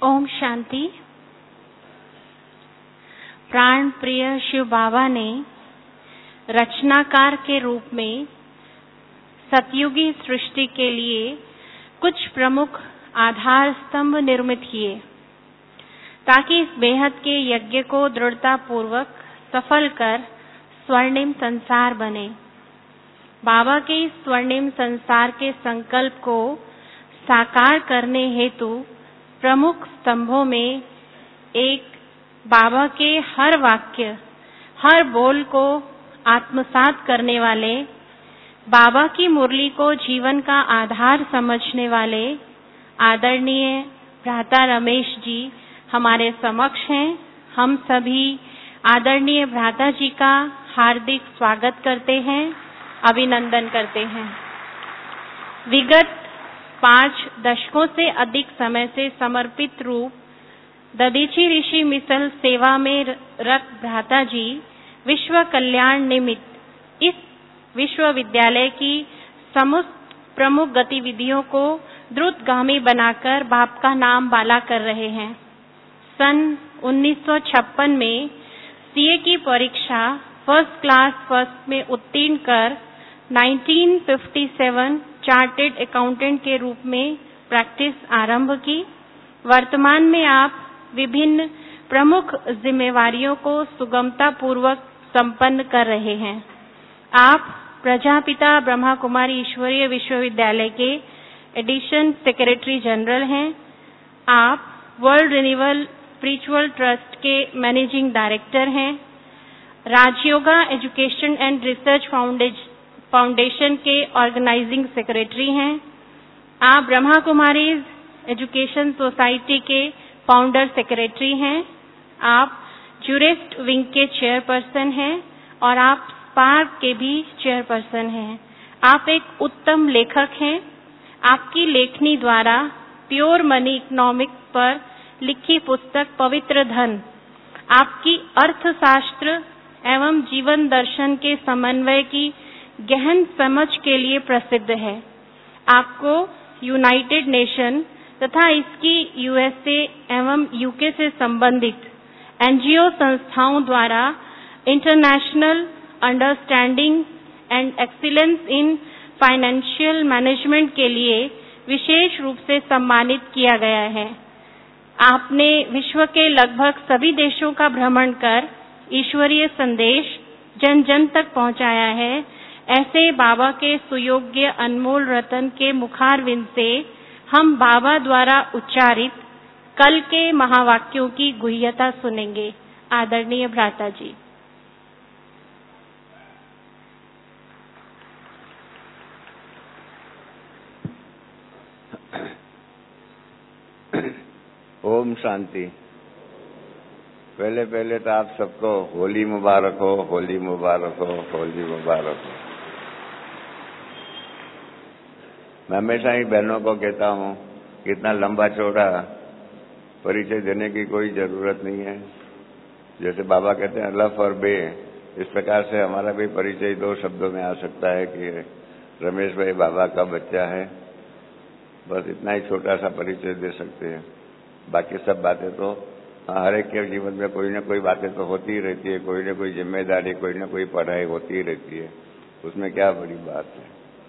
ओम शांति। प्राण प्रिय शिव बाबा ने रचनाकार के रूप में सतयुगी सृष्टि के लिए कुछ प्रमुख आधार स्तंभ निर्मित किए ताकि इस बेहद के यज्ञ को दृढ़ता पूर्वक सफल कर स्वर्णिम संसार बने। बाबा के इस स्वर्णिम संसार के संकल्प को साकार करने हेतु प्रमुख स्तंभों में एक बाबा के हर वाक्य, हर बोल को आत्मसात करने वाले, बाबा की मुरली को जीवन का आधार समझने वाले आदरणीय भ्राता रमेश जी हमारे समक्ष हैं। हम सभी आदरणीय भ्राता जी का हार्दिक स्वागत करते हैं, अभिनंदन करते हैं। विगत 5 दशकों से अधिक समय से समर्पित रूप दधीची ऋषि मिसल सेवा में रत भ्राता जी विश्व कल्याण निमित्त इस विश्वविद्यालय की समस्त प्रमुख गतिविधियों को द्रुतगामी बनाकर बाप का नाम बाला कर रहे हैं। सन 1956 में सीए की परीक्षा फर्स्ट क्लास फर्स्ट में उत्तीर्ण कर 1957 चार्टेड अकाउंटेंट के रूप में प्रैक्टिस आरंभ की। वर्तमान में आप विभिन्न प्रमुख जिम्मेवारियों को सुगमता पूर्वक संपन्न कर रहे हैं। आप प्रजापिता ब्रह्मा कुमारी ईश्वरीय विश्वविद्यालय के एडिशन सेक्रेटरी जनरल हैं। आप वर्ल्ड रिन्यूअल स्पिरिचुअल ट्रस्ट के मैनेजिंग डायरेक्टर हैं। Rajyoga education and research foundation के ऑर्गेनाइजिंग सेक्रेटरी हैं। आप ब्रह्मा कुमारीज एजुकेशन सोसाइटी के फाउंडर सेक्रेटरी हैं। आप जूरिस्ट विंग के चेयरपर्सन हैं और आप स्पार्क के भी चेयरपर्सन हैं। आप एक उत्तम लेखक हैं। आपकी लेखनी द्वारा प्योर मनी इकोनॉमिक्स पर लिखी पुस्तक पवित्र धन आपकी अर्थशास्त्र एवं जीवन दर्शन के समन्वय की गहन समझ के लिए प्रसिद्ध है। आपको यूनाइटेड नेशन तथा इसकी यूएसए एवं यूके से संबंधित एनजीओ संस्थाओं द्वारा international understanding and excellence in financial management के लिए विशेष रूप से सम्मानित किया गया है। आपने विश्व के लगभग सभी देशों का भ्रमण कर ईश्वरीय संदेश जन जन तक पहुंचाया है। ऐसे बाबा के सुयोग्य अनमोल रतन के मुखारविंद से हम बाबा द्वारा उच्चारित कल के महावाक्यों की गुह्यता सुनेंगे। आदरणीय भ्राता जी। ओम शांति। पहले तो आप सबको होली मुबारक हो, होली मुबारक हो, होली मुबारक हो। मैं हमेशा ही बहनों को कहता हूँ कि इतना लंबा चौड़ा परिचय देने की कोई जरूरत नहीं है। जैसे बाबा कहते हैं अल्लाह फॉर बे, इस प्रकार से हमारा भी परिचय 2 शब्दों में आ सकता है कि रमेश भाई बाबा का बच्चा है। बस इतना ही छोटा सा परिचय दे सकते हैं। बाकी सब बातें तो हर एक के जीवन में कोई ना कोई बातें तो होती ही रहती है, कोई ना कोई जिम्मेदारी, कोई ना कोई पढ़ाई होती ही रहती है। उसमें क्या बड़ी बात है।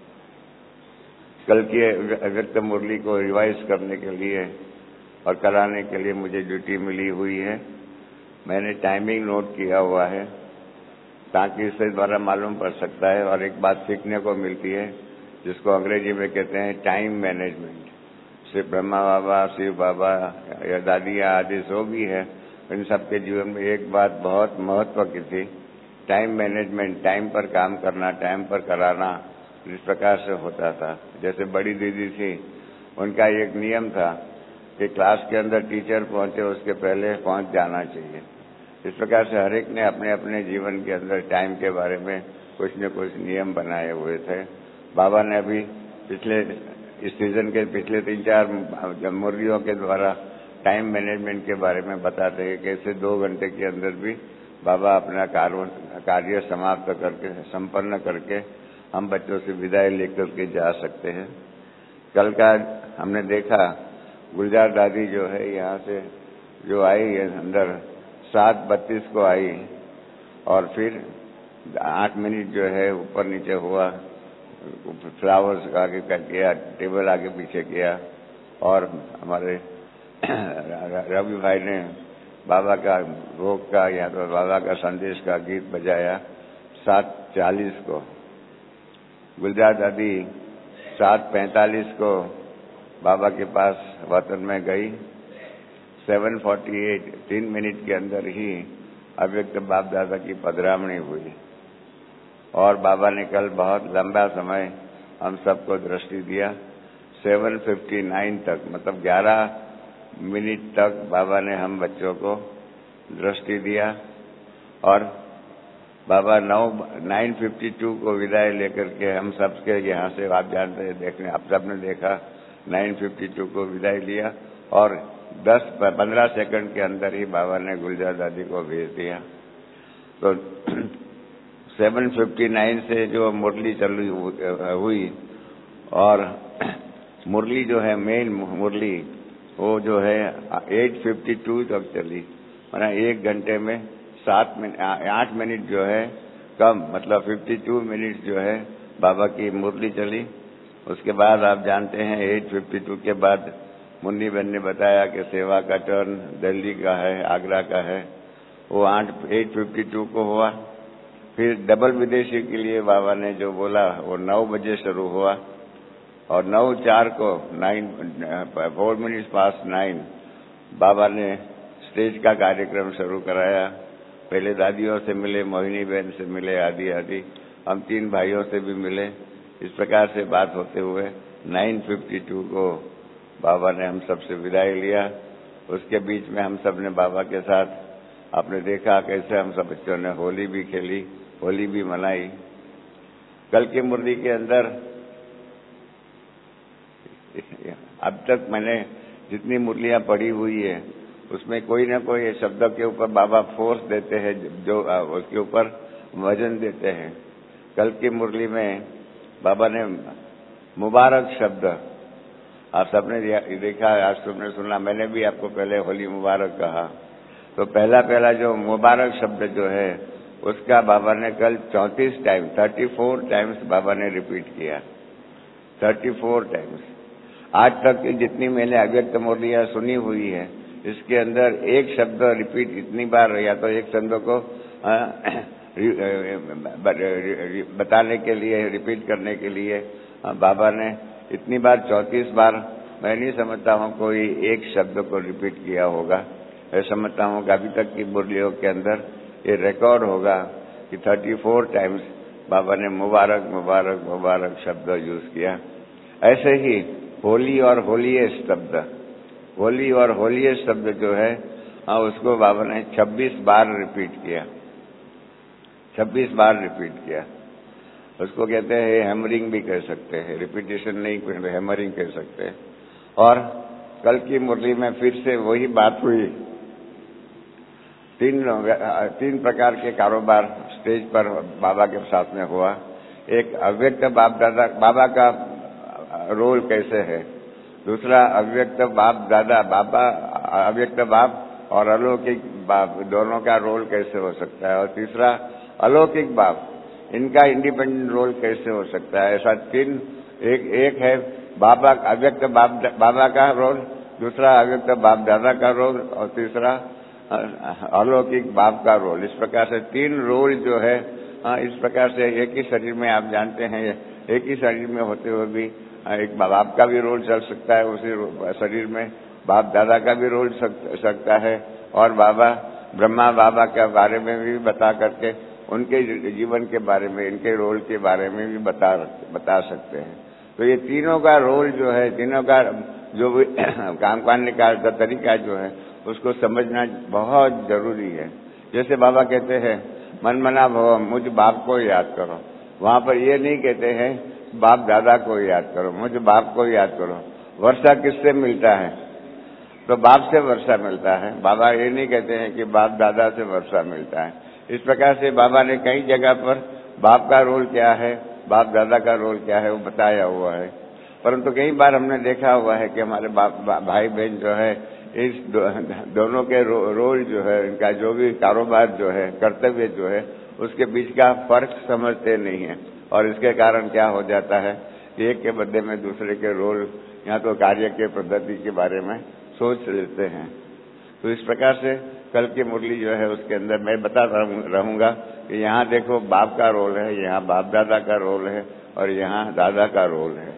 कल की अव्यक्त मुरली को रिवाइज करने के लिए और कराने के लिए मुझे ड्यूटी मिली हुई है। मैंने टाइमिंग नोट किया हुआ है ताकि इससे द्वारा मालूम पड़ सकता है और एक बात सीखने को मिलती है जिसको अंग्रेजी में कहते हैं टाइम मैनेजमेंट। सिर्फ ब्रह्मा बाबा, शिव बाबा या दादिया आदि जो भी है, इन सबके जीवन में एक बात बहुत महत्व की थी, टाइम मैनेजमेंट। टाइम पर काम करना, टाइम पर कराना, इस प्रकार से होता था। जैसे बड़ी दीदी थी, उनका एक नियम था कि क्लास के अंदर टीचर पहुंचे उसके पहले पहुंच जाना चाहिए। इस प्रकार से हर एक ने अपने अपने जीवन के अंदर टाइम के बारे में कुछ न कुछ नियम बनाए हुए थे। बाबा ने अभी इस सीजन के पिछले 3-4 मुरलियों के द्वारा टाइम मैनेजमेंट के बारे में बताते हैं। कैसे 2 घंटे के अंदर भी बाबा अपना कार्य समाप्त करके, संपन्न करके हम बच्चों से विदाई लेकर के जा सकते हैं। कल का हमने देखा गुलजार दादी जो है यहाँ से जो आई है अंदर 7:32 को आई और फिर 8 मिनट जो है ऊपर नीचे हुआ, फ्लावर्स आगे किया, टेबल आगे पीछे किया और हमारे रवि भाई ने बाबा का भोग का या तो बाबा का संदेश का गीत बजाया 7:40 को। गुलजार दादी 7:45 को बाबा के पास वतन में गई। 7:48 3 मिनट के अंदर ही अव्यक्त बाप दादा की पधरामणी हुई और बाबा ने कल बहुत लंबा समय हम सबको दृष्टि दिया। 7:59 तक मतलब 11 मिनट तक बाबा ने हम बच्चों को दृष्टि दिया और बाबा 9:52 को विदाई लेकर के हम सबके यहाँ से, आप जानते हैं, देखने आप सबने देखा, 9:52 को विदाई लिया और 10-15 सेकंड के अंदर ही बाबा ने गुलजार दादी को भेज दिया। तो 7:59 से जो मुरली चालू हुई और मुरली जो है मेन मुरली वो जो है 8:52 तक चली, माना 1 घंटे में 8 मिनट जो है कम, मतलब 52 मिनट जो है बाबा की मुरली चली। उसके बाद आप जानते हैं 8:52 के बाद मुन्नी बहन ने बताया कि सेवा का टर्न दिल्ली का है, आगरा का है, वो 8:52 को हुआ। फिर डबल विदेशी के लिए बाबा ने जो बोला वो 9 बजे शुरू हुआ और 9:04 को 4 मिनट्स पास 9 बाबा ने स्टेज का कार्यक्रम शुरू कराया। पहले दादियों से मिले, मोहिनी बहन से मिले, आदि हम 3 भाइयों से भी मिले। इस प्रकार से बात होते हुए 9:52 को बाबा ने हम सबसे विदाई लिया। उसके बीच में हम सब ने बाबा के साथ, आपने देखा कैसे हम सब बच्चों ने होली भी खेली, होली भी मनाई। कल की मुरली के अंदर अब तक मैंने जितनी मुरलियां पढ़ी हुई है उसमें कोई ना कोई शब्दों के ऊपर बाबा फोर्स देते हैं, जो उसके ऊपर वजन देते हैं। कल की मुरली में बाबा ने मुबारक शब्द, आप सबने देखा, आज तुमने सुना, मैंने भी आपको पहले होली मुबारक कहा। तो पहला जो मुबारक शब्द जो है उसका बाबा ने कल 34 टाइम्स बाबा ने रिपीट किया, 34 टाइम्स। आज तक की जितनी मैंने अव्यक्त मुरलियां सुनी हुई है इसके अंदर एक शब्द रिपीट इतनी बार, या तो एक शब्द को बताने के लिए, रिपीट करने के लिए बाबा ने इतनी बार 34 बार, मैं नहीं समझता हूँ कोई एक शब्द को रिपीट किया होगा। मैं समझता हूँ कि अभी तक की मुरलियों के अंदर ये रिकॉर्ड होगा कि 34 टाइम्स बाबा ने मुबारक मुबारक मुबारक शब्द यूज किया। ऐसे ही होली और होलीएस्ट शब्द, होली और होलीएस्ट शब्द जो है उसको बाबा ने 26 बार रिपीट किया, 26 बार रिपीट किया। उसको कहते हैं हैमरिंग भी कह सकते हैं, रिपीटेशन नहीं, हैमरिंग कह सकते हैं। और कल की मुरली में फिर से वही बात हुई। 3 प्रकार के कारोबार स्टेज पर बाबा के साथ में हुआ। एक अव्यक्त बाप दादा, बाबा का रोल कैसे है। दूसरा अव्यक्त बाप दादा, बाबा अव्यक्त बाप और अलौकिक बाप, दोनों का रोल कैसे हो सकता है। और तीसरा अलौकिक बाप, इनका इंडिपेंडेंट रोल कैसे हो सकता है। ऐसा 3, एक है बाबा अव्यक्त बाप बाबा का रोल, दूसरा अव्यक्त बाप दादा का रोल और तीसरा अलौकिक बाप का रोल। इस प्रकार से 3 रोल जो है, इस प्रकार से एक ही शरीर में, आप जानते हैं एक ही शरीर में होते हुए भी एक बाप का भी रोल चल सकता है, उसी शरीर में बाप दादा का भी रोल सकता है और बाबा ब्रह्मा बाबा के बारे में भी बता करके उनके जीवन के बारे में, इनके रोल के बारे में भी बता सकते हैं। तो ये तीनों का रोल जो है, तीनों का जो भी काम करने का तरीका जो है उसको समझना बहुत जरूरी है। जैसे बाबा कहते हैं मन मना भव, मुझ बाप को याद करो। वहां पर ये नहीं कहते हैं बाप दादा को याद करो, मुझ बाप को याद करो। वर्षा किससे मिलता है, तो बाप से वर्षा मिलता है। बाबा ये नहीं कहते हैं कि बाप दादा से वर्षा मिलता है। इस प्रकार से बाबा ने कई जगह पर बाप का रोल क्या है, बाप दादा का रोल क्या है वो बताया हुआ है। परंतु कई बार हमने देखा हुआ है कि हमारे भाई बहन जो है इस दोनों के रोल जो है, इनका जो भी कारोबार जो है, कर्तव्य जो है, उसके बीच का फर्क समझते नहीं है। और इसके कारण क्या हो जाता है कि एक के बदले में दूसरे के रोल या तो कार्य के पद्धति के बारे में सोच लेते हैं। तो इस प्रकार से कल की मुरली जो है उसके अंदर मैं बता रहूंगा कि यहाँ देखो बाप का रोल है, यहाँ बाप दादा का रोल है और यहाँ दादा का रोल है।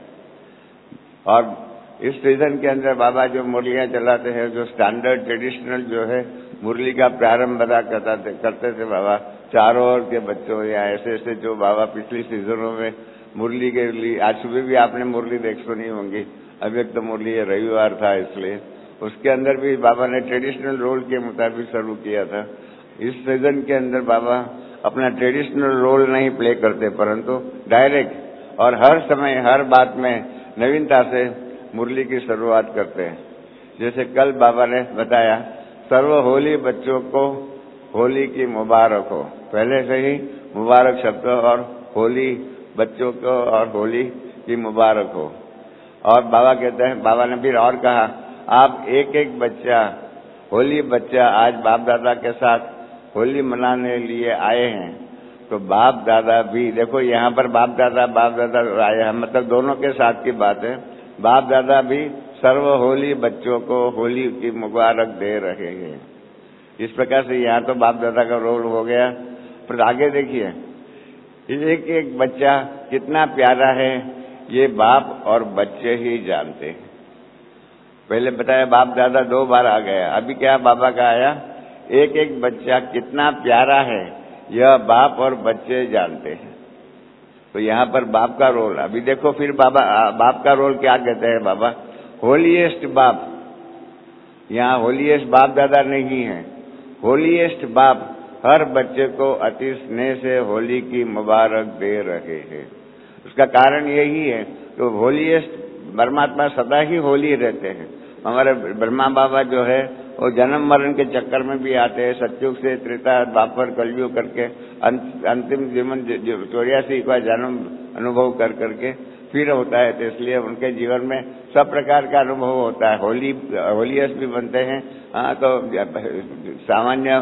और इस सीजन के अंदर बाबा जो मुरलियां चलाते हैं, जो स्टैंडर्ड ट्रेडिशनल जो है मुरली का प्रारंभ बता करते थे बाबा, चारों ओर के बच्चों या ऐसे ऐसे जो बाबा पिछली सीजनों में मुरली के लिए, आज सुबह भी आपने मुरली देख सुनी होंगी, अभी एक तो मुरली रविवार था इसलिए उसके अंदर भी बाबा ने ट्रेडिशनल रोल के मुताबिक शुरू किया था। इस सीजन के अंदर बाबा अपना ट्रेडिशनल रोल नहीं प्ले करते, परंतु डायरेक्ट और हर समय हर बात में नवीनता से मुरली की शुरुआत करते हैं। जैसे कल बाबा ने बताया, सर्व होली बच्चों को होली की मुबारक हो। पहले से ही मुबारक शब्द और होली बच्चों को और होली की मुबारक हो। और बाबा कहते हैं, बाबा ने फिर और कहा, आप एक एक बच्चा होली बच्चा आज बाप दादा के साथ होली मनाने लिए आए हैं, तो बाप दादा भी देखो, यहाँ पर बाप दादा आए हैं, मतलब दोनों के साथ की बात है। बाप दादा भी सर्व होली बच्चों को होली की मुबारक दे रहे हैं। इस प्रकार से यहाँ तो बाप दादा का रोल हो गया, पर आगे देखिए एक एक बच्चा कितना प्यारा है, ये बाप और बच्चे ही जानते हैं। पहले बताया बाप दादा 2 बार आ गया, अभी क्या बाबा का आया, एक एक बच्चा कितना प्यारा है यह बाप और बच्चे जानते हैं। तो यहाँ पर बाप का रोल, अभी देखो फिर बाप का रोल क्या कहते हैं बाबा, होलीएस्ट बाप। यहाँ होलीएस्ट बाप दादा नहीं है, होलीएस्ट बाप हर बच्चे को अति स्नेह से होली की मुबारक दे रहे हैं। उसका कारण यही है, तो होलीएस्ट परमात्मा सदा ही होली रहते हैं। हमारे ब्रह्मा बाबा जो है वो जन्म मरण के चक्कर में भी आते हैं, सतयुग से त्रेता द्वापर कलयुग करके अंतिम जीवन 84 का जन्म अनुभव कर करके फिर होता है। तो इसलिए उनके जीवन में सब प्रकार का अनुभव होता है। होलीएस्ट भी बनते हैं, हाँ, तो सामान्य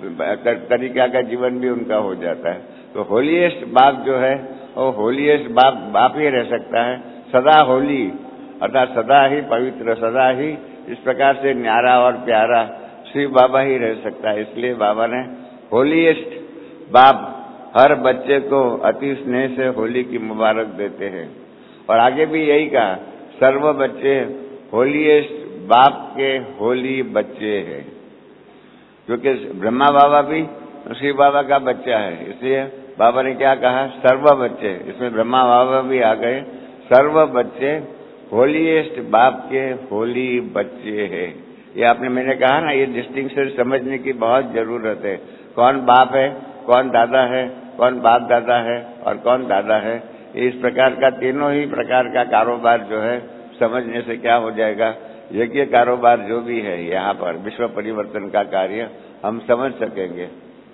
तरीका का जीवन भी उनका हो जाता है। तो होलीएस्ट बाप जो है वो होलीएस्ट बाप ही रह सकता है, सदा होली अर्थात सदा ही पवित्र, सदा ही इस प्रकार से न्यारा और प्यारा श्री बाबा ही रह सकता है। इसलिए बाबा ने होलीएस्ट बाप हर बच्चे को अति स्नेह से होली की मुबारक देते हैं। और आगे भी यही कहा, सर्व बच्चे होलीएस्ट बाप के होली बच्चे हैं, क्योंकि ब्रह्मा बाबा भी श्री बाबा का बच्चा है। इसलिए बाबा ने क्या कहा, सर्व बच्चे, इसमें ब्रह्मा बाबा भी आ गए, सर्व बच्चे होलीएस्ट बाप के होली बच्चे हैं। ये मैंने कहा ना, ये डिस्टिंक्शन समझने की बहुत जरूरत है। कौन बाप है, कौन दादा है, कौन बाप दादा है और कौन दादा है। इस प्रकार का तीनों ही प्रकार का कारोबार जो है समझने से क्या हो जाएगा, यज्ञ कारोबार जो भी है यहाँ पर विश्व परिवर्तन का कार्य हम समझ सकेंगे।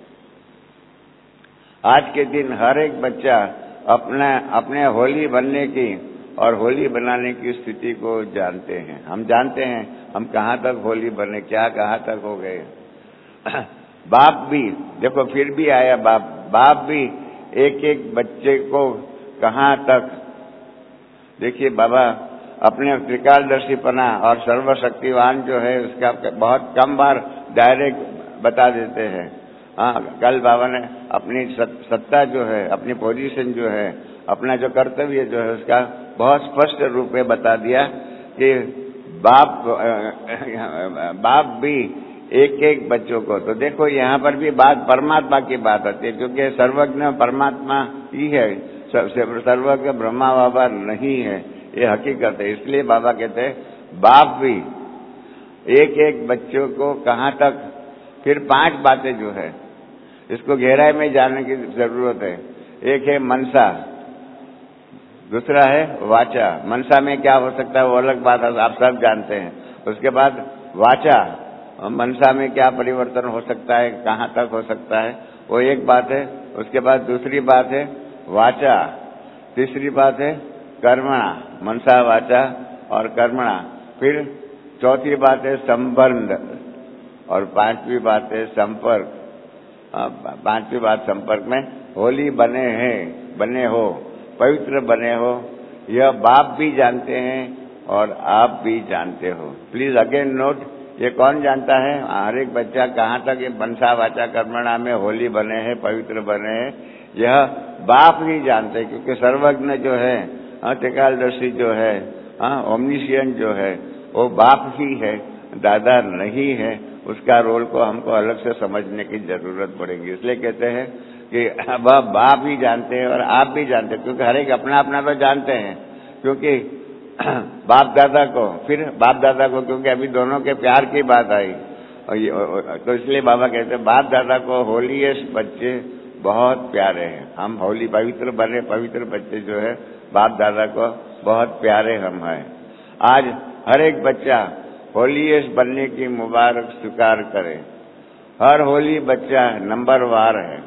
आज के दिन हर एक बच्चा अपने होली बनने की और होली बनाने की स्थिति को जानते हैं। हम जानते हैं हम कहाँ तक होली बने, क्या कहाँ तक हो गए। बाप भी देखो फिर भी आया बाप भी एक एक बच्चे को कहाँ तक, देखिए बाबा अपने त्रिकालदर्शीपना और सर्वशक्तिवान जो है उसका बहुत कम बार डायरेक्ट बता देते हैं। हाँ, कल बाबा ने अपनी सत्ता जो है, अपनी पोजीशन जो है, अपना जो कर्तव्य जो है उसका बहुत स्पष्ट रूप में बता दिया कि बाप भी एक एक बच्चों को। तो देखो यहाँ पर भी बात परमात्मा की बात आती है, क्योंकि सर्वज्ञ परमात्मा ही है, सर्वज्ञ ब्रह्मा बाबा नहीं है, ये हकीकत है। इसलिए बाबा कहते हैं बाप भी एक एक बच्चों को कहाँ तक। फिर 5 बातें जो है इसको गहराई में जानने की जरूरत है। एक है मनसा, दूसरा है वाचा। मनसा में क्या हो सकता है वो अलग बात है, आप सब जानते हैं। उसके बाद वाचा, मनसा में क्या परिवर्तन हो सकता है, कहाँ तक हो सकता है, वो एक बात है। उसके बाद दूसरी बात है वाचा, तीसरी बात है कर्मणा, मनसा वाचा और कर्मणा। फिर चौथी बात है संबंध और पांचवी बात है संपर्क। पांचवी बात संपर्क में होली बने हो, पवित्र बने हो, यह बाप भी जानते हैं और आप भी जानते हो। प्लीज अगेन नोट, ये कौन जानता है? हर एक बच्चा कहाँ तक ये मनसा वाचा कर्मणा में होली बने हैं, पवित्र बने हैं, यह बाप ही जानते हैं, क्योंकि सर्वज्ञ जो है, त्रिकालदर्शी जो है, ओमनिशियंट जो है, वो बाप ही है, दादा नहीं है। उसका रोल को हमको अलग से समझने की जरूरत पड़ेगी। इसलिए कहते हैं कि वह बाप ही जानते हैं और आप भी जानते हैं, क्योंकि हर एक अपना अपना तो जानते हैं। क्योंकि बाप दादा को, फिर बाप दादा को, क्योंकि अभी दोनों के प्यार की बात आई, और तो इसलिए बाबा कहते हैं बाप दादा को होलीएस्ट बच्चे बहुत प्यारे हैं। हम होली पवित्र बने, पवित्र बच्चे जो है बाप दादा को बहुत प्यारे हम हैं। आज हर एक बच्चा होलीएस्ट बनने की मुबारक स्वीकार करे। हर होली बच्चा नंबरवार है,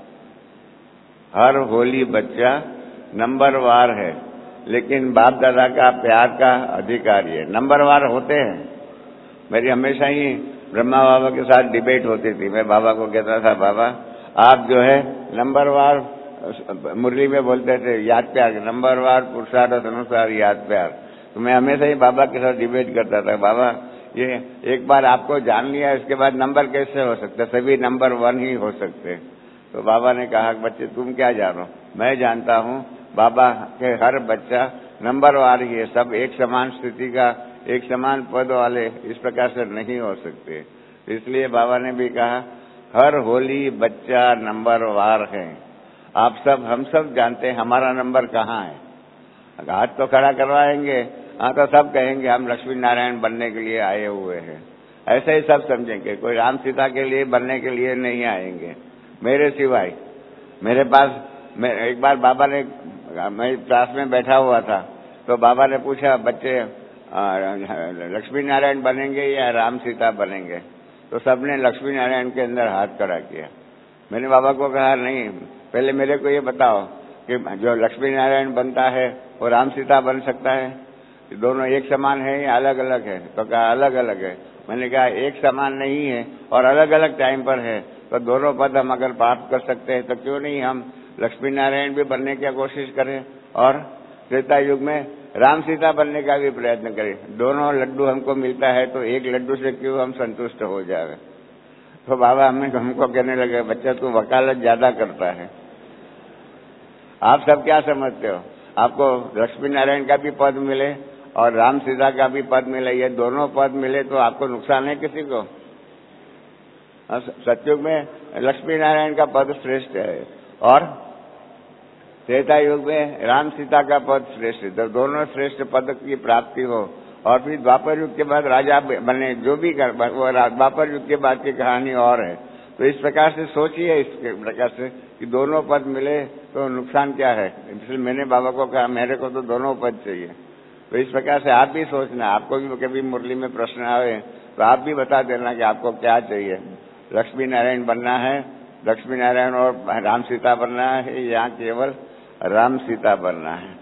हर होली बच्चा नंबरवार है, लेकिन बाप दादा का प्यार का अधिकारी है। नंबरवार होते हैं। मेरी हमेशा ही ब्रह्मा बाबा के साथ डिबेट होती थी। मैं बाबा को कहता था, बाबा आप जो है नंबरवार, मुरली में बोलते थे याद प्यार, नंबरवार पुरुषार्थ अनुसार याद प्यार। तो मैं हमेशा ही बाबा के साथ डिबेट करता था, बाबा ये एक बार आपको जान लिया, इसके बाद नंबर कैसे हो सकते? सभी नंबर 1 ही हो सकते। तो बाबा ने कहा, बच्चे तुम क्या जानो, मैं जानता हूँ बाबा के हर बच्चा नंबरवार ही है। सब एक समान स्थिति का, एक समान पद वाले इस प्रकार से नहीं हो सकते। इसलिए बाबा ने भी कहा हर होली बच्चा नंबरवार है। आप सब, हम सब जानते हैं हमारा नंबर कहाँ है। हाथ तो खड़ा करवाएंगे, तो सब कहेंगे हम लक्ष्मी नारायण बनने के लिए आए हुए हैं। ऐसे ही सब समझेंगे, कोई राम सीता के लिए बनने के लिए नहीं आएंगे मेरे सिवाय। मेरे पास एक बार बाबा ने, मैं क्लास में बैठा हुआ था, तो बाबा ने पूछा बच्चे लक्ष्मी नारायण बनेंगे या राम सीता बनेंगे? तो सबने लक्ष्मी नारायण के अंदर हाथ खड़ा किया। मैंने बाबा को कहा नहीं, पहले मेरे को ये बताओ कि जो लक्ष्मी नारायण बनता है वो राम सीता बन सकता है? दोनों एक समान है या अलग अलग है? तो कहा अलग अलग है। मैंने कहा एक समान नहीं है और अलग अलग टाइम पर है, तो दोनों पद हम अगर प्राप्त कर सकते हैं तो क्यों नहीं हम लक्ष्मी नारायण भी बनने की कोशिश करें और त्रेता युग में राम सीता बनने का भी प्रयत्न करें। दोनों लड्डू हमको मिलता है तो एक लड्डू से क्यों हम संतुष्ट हो जाए? तो बाबा हमको कहने लगे, बच्चा तू वकालत ज्यादा करता है। आप सब क्या समझते हो? आपको लक्ष्मी नारायण का भी पद मिले और राम सीता का भी पद मिले, ये दोनों पद मिले तो आपको नुकसान है किसी को? सतयुग में लक्ष्मी नारायण का पद श्रेष्ठ है और त्रेता युग में राम सीता का पद श्रेष्ठ है। तो दोनों श्रेष्ठ पद की प्राप्ति हो और फिर द्वापर युग के बाद राजा बने, जो भी कर, वो द्वापर युग के बाद की कहानी और है। तो इस प्रकार से सोचिए, इस प्रकार से कि दोनों पद मिले तो नुकसान क्या है। इसलिए मैंने बाबा को कहा मेरे को तो दोनों पद चाहिए। तो इस प्रकार से आप भी सोचना, आपको भी कभी मुरली में प्रश्न आए तो आप भी बता देना कि आपको क्या चाहिए। लक्ष्मी नारायण बनना है, लक्ष्मी नारायण और राम सीता बनना है, या केवल राम सीता बनना है।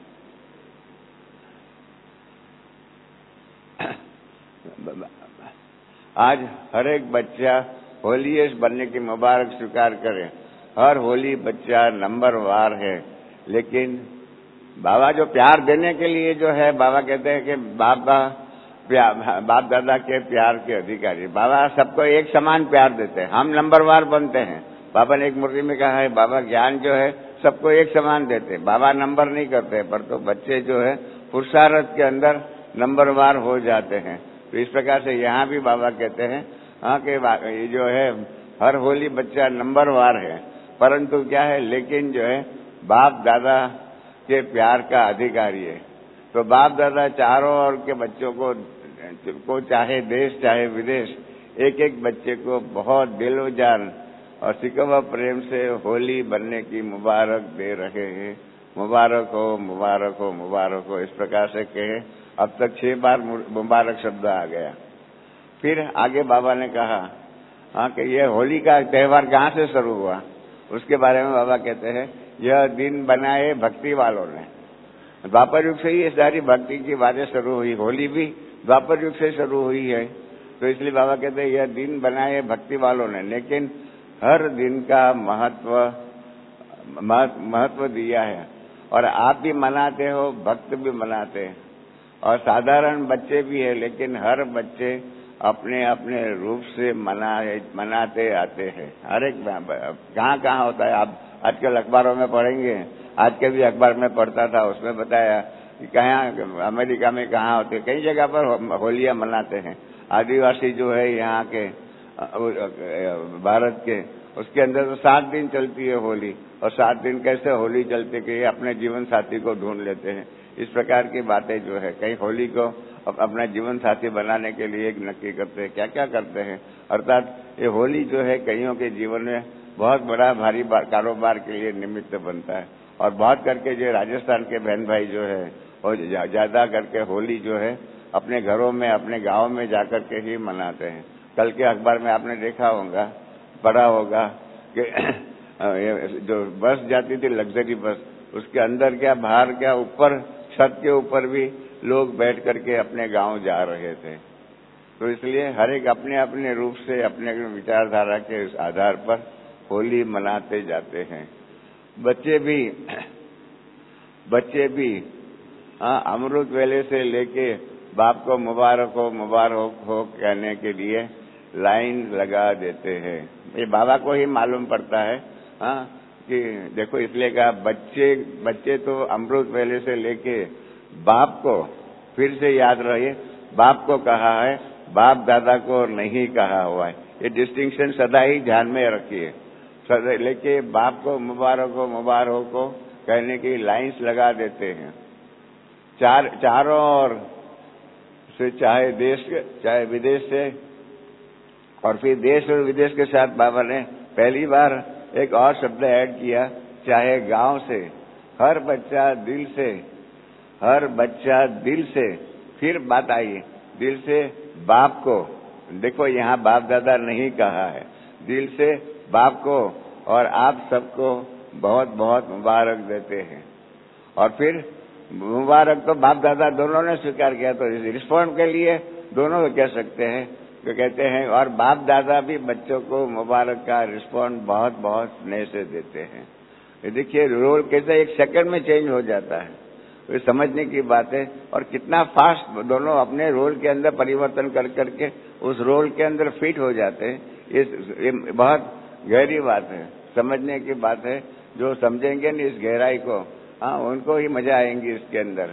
आज हर एक बच्चा होलीएस्ट बनने की मुबारक स्वीकार करे। हर होली बच्चा नंबरवार है, लेकिन बाबा जो प्यार देने के लिए जो है, बाबा कहते हैं कि बाप दादा के प्यार के अधिकारी। बाबा सबको एक समान प्यार देते हैं, हम नंबरवार बनते हैं। बाबा ने एक मुरली में कहा है, बाबा ज्ञान जो है सबको एक समान देते हैं, बाबा नंबर नहीं करते, पर तो बच्चे जो है पुरुषार्थ के अंदर नंबरवार हो जाते हैं। तो इस प्रकार से यहाँ भी बाबा कहते हैं कि ये जो है हर होली बच्चा नंबरवार है, परंतु क्या है, लेकिन जो है बाप दादा के प्यार का अधिकारी है। तो बाप दादा चारों ओर के बच्चों को चाहे देश चाहे विदेश, एक एक बच्चे को बहुत दिलो जान और सिकवा प्रेम से होली बनने की मुबारक दे रहे हैं। मुबारक हो, मुबारक हो, मुबारक हो, इस प्रकार से कहे। अब तक 6 बार मुबारक शब्द आ गया। फिर आगे बाबा ने कहा कि ये होली का त्योहार कहाँ से शुरू हुआ, उसके बारे में बाबा कहते हैं यह दिन बनाए भक्ति वालों ने। द्वापर युग से ही ये सारी भक्ति की बातें शुरू हुई। होली भी द्वापर युग से शुरू हुई है। तो इसलिए बाबा कहते हैं यह दिन बनाए भक्ति वालों ने, लेकिन हर दिन का महत्व दिया है। और आप भी मनाते हो, भक्त भी मनाते हैं, और साधारण बच्चे भी है, लेकिन हर बच्चे अपने अपने रूप से मनाते आते हैं। हर एक कहाँ होता है, आप आजकल अखबारों में पढ़ेंगे, आज के भी अखबार में पढ़ता था, उसमें बताया कि कहाँ अमेरिका में कहाँ होते, कई जगह पर होलियां मनाते हैं। आदिवासी जो है यहाँ के भारत के, उसके अंदर तो 7 दिन चलती है होली, और 7 दिन कैसे होली चलती कि अपने जीवन साथी को ढूंढ लेते हैं। इस प्रकार की बातें जो है, कई होली को अपना जीवन साथी बनाने के लिए नक्की करते हैं, क्या क्या करते हैं। अर्थात ये होली जो है कईयों के जीवन में बहुत बड़ा भारी कारोबार के लिए निमित्त बनता है। और बहुत करके जो राजस्थान के बहन भाई जो है वो ज्यादा करके होली जो है अपने घरों में, अपने गांव में जाकर के ही मनाते हैं। कल के अखबार में आपने देखा होगा, पढ़ा होगा कि जो बस जाती थी लग्जरी बस, उसके अंदर क्या, बाहर क्या, ऊपर छत के ऊपर भी लोग बैठ करके अपने गांव जा रहे थे। तो इसलिए हर एक अपने अपने रूप से, अपने विचारधारा के आधार पर होली मनाते जाते हैं। बच्चे भी अमृत वेले से लेके बाप को मुबारक हो कहने के लिए लाइन लगा देते हैं। ये बाबा को ही मालूम पड़ता है कि देखो, इसलिए कहा बच्चे तो अमृत वेले से लेके बाप को, फिर से याद रहिए, बाप को कहा है, बाप दादा को नहीं कहा हुआ है। ये डिस्टिंक्शन सदा ही ध्यान में रखिए। लेके बाप को मुबारक हो कहने की लाइंस लगा देते हैं चारों ओर से, चाहे देश चाहे विदेश से, और फिर देश और विदेश के साथ बाबा ने पहली बार एक और शब्द ऐड किया, चाहे गांव से, हर बच्चा दिल से। फिर बात आई दिल से बाप को, देखो यहाँ बाप दादा नहीं कहा है, दिल से बाप को और आप सबको बहुत बहुत मुबारक देते हैं। और फिर मुबारक तो बाप दादा दोनों ने स्वीकार किया, तो रिस्पॉन्ड के लिए दोनों कह सकते हैं, तो कहते हैं, और बाप दादा भी बच्चों को मुबारक का रिस्पॉन्ड बहुत बहुत स्नेह से देते हैं। ये देखिए रोल कैसे एक सेकंड में चेंज हो जाता है, तो समझने की बात है। और कितना फास्ट दोनों अपने रोल के अंदर परिवर्तन कर करके उस रोल के अंदर फिट हो जाते हैं। ये बहुत गहरी बात है, समझने की बात है। जो समझेंगे नहीं इस गहराई को, उनको ही मजा आएंगी इसके अंदर।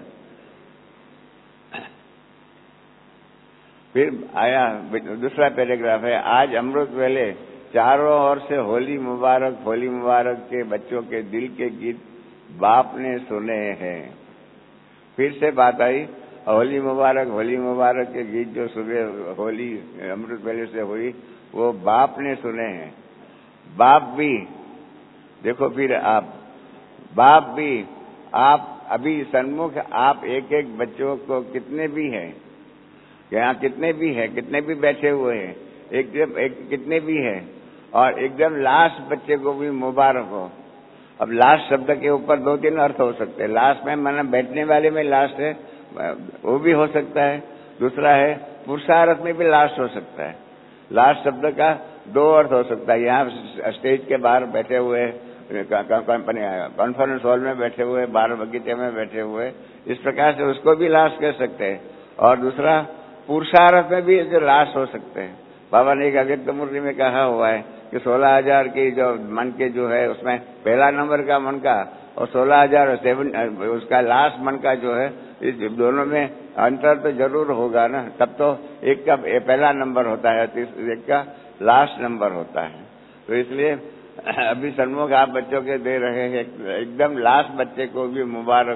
फिर आया दूसरा पैराग्राफ है, आज अमृत वेले चारों ओर से होली मुबारक के बच्चों के दिल के गीत बाप ने सुने हैं। फिर से बात आई, होली मुबारक के गीत जो सुबह होली अमृत वेले से हुई, वो बाप ने सुने हैं। बाप भी देखो, फिर बाप भी आप अभी सन्मुख, आप एक एक बच्चों को कितने भी हैं, यहाँ कितने भी बैठे हुए हैं, कितने भी हैं, और एकदम लास्ट बच्चे को भी मुबारक हो। अब लास्ट शब्द के ऊपर 2-3 अर्थ हो सकते हैं। लास्ट में माना बैठने वाले में लास्ट है, वो भी हो सकता है। दूसरा है पुरुषार्थ में भी लास्ट हो सकता है। लास्ट शब्द का 2 अर्थ हो सकता है। यहाँ स्टेज के बाहर बैठे हुए, कॉन्फ्रेंस हॉल में बैठे हुए, बाहर बगीचे में बैठे हुए, इस प्रकार से उसको भी लास्ट कह सकते हैं। और दूसरा पुरुषार्थ में भी लास्ट हो सकते हैं। बाबा ने एक अव्यक्त मूर्ति में कहा हुआ है कि 16,000 की जो मन के जो है, उसमें पहला नंबर का मन का और 16,000 उसका लास्ट मन का जो है, इस दोनों में अंतर तो जरूर होगा ना। तब तो एक का पहला नंबर होता है, एक का लास्ट नंबर होता है। तो इसलिए अभी सन्मुख आप बच्चों के दे रहे हैं, एकदम लास्ट बच्चे को भी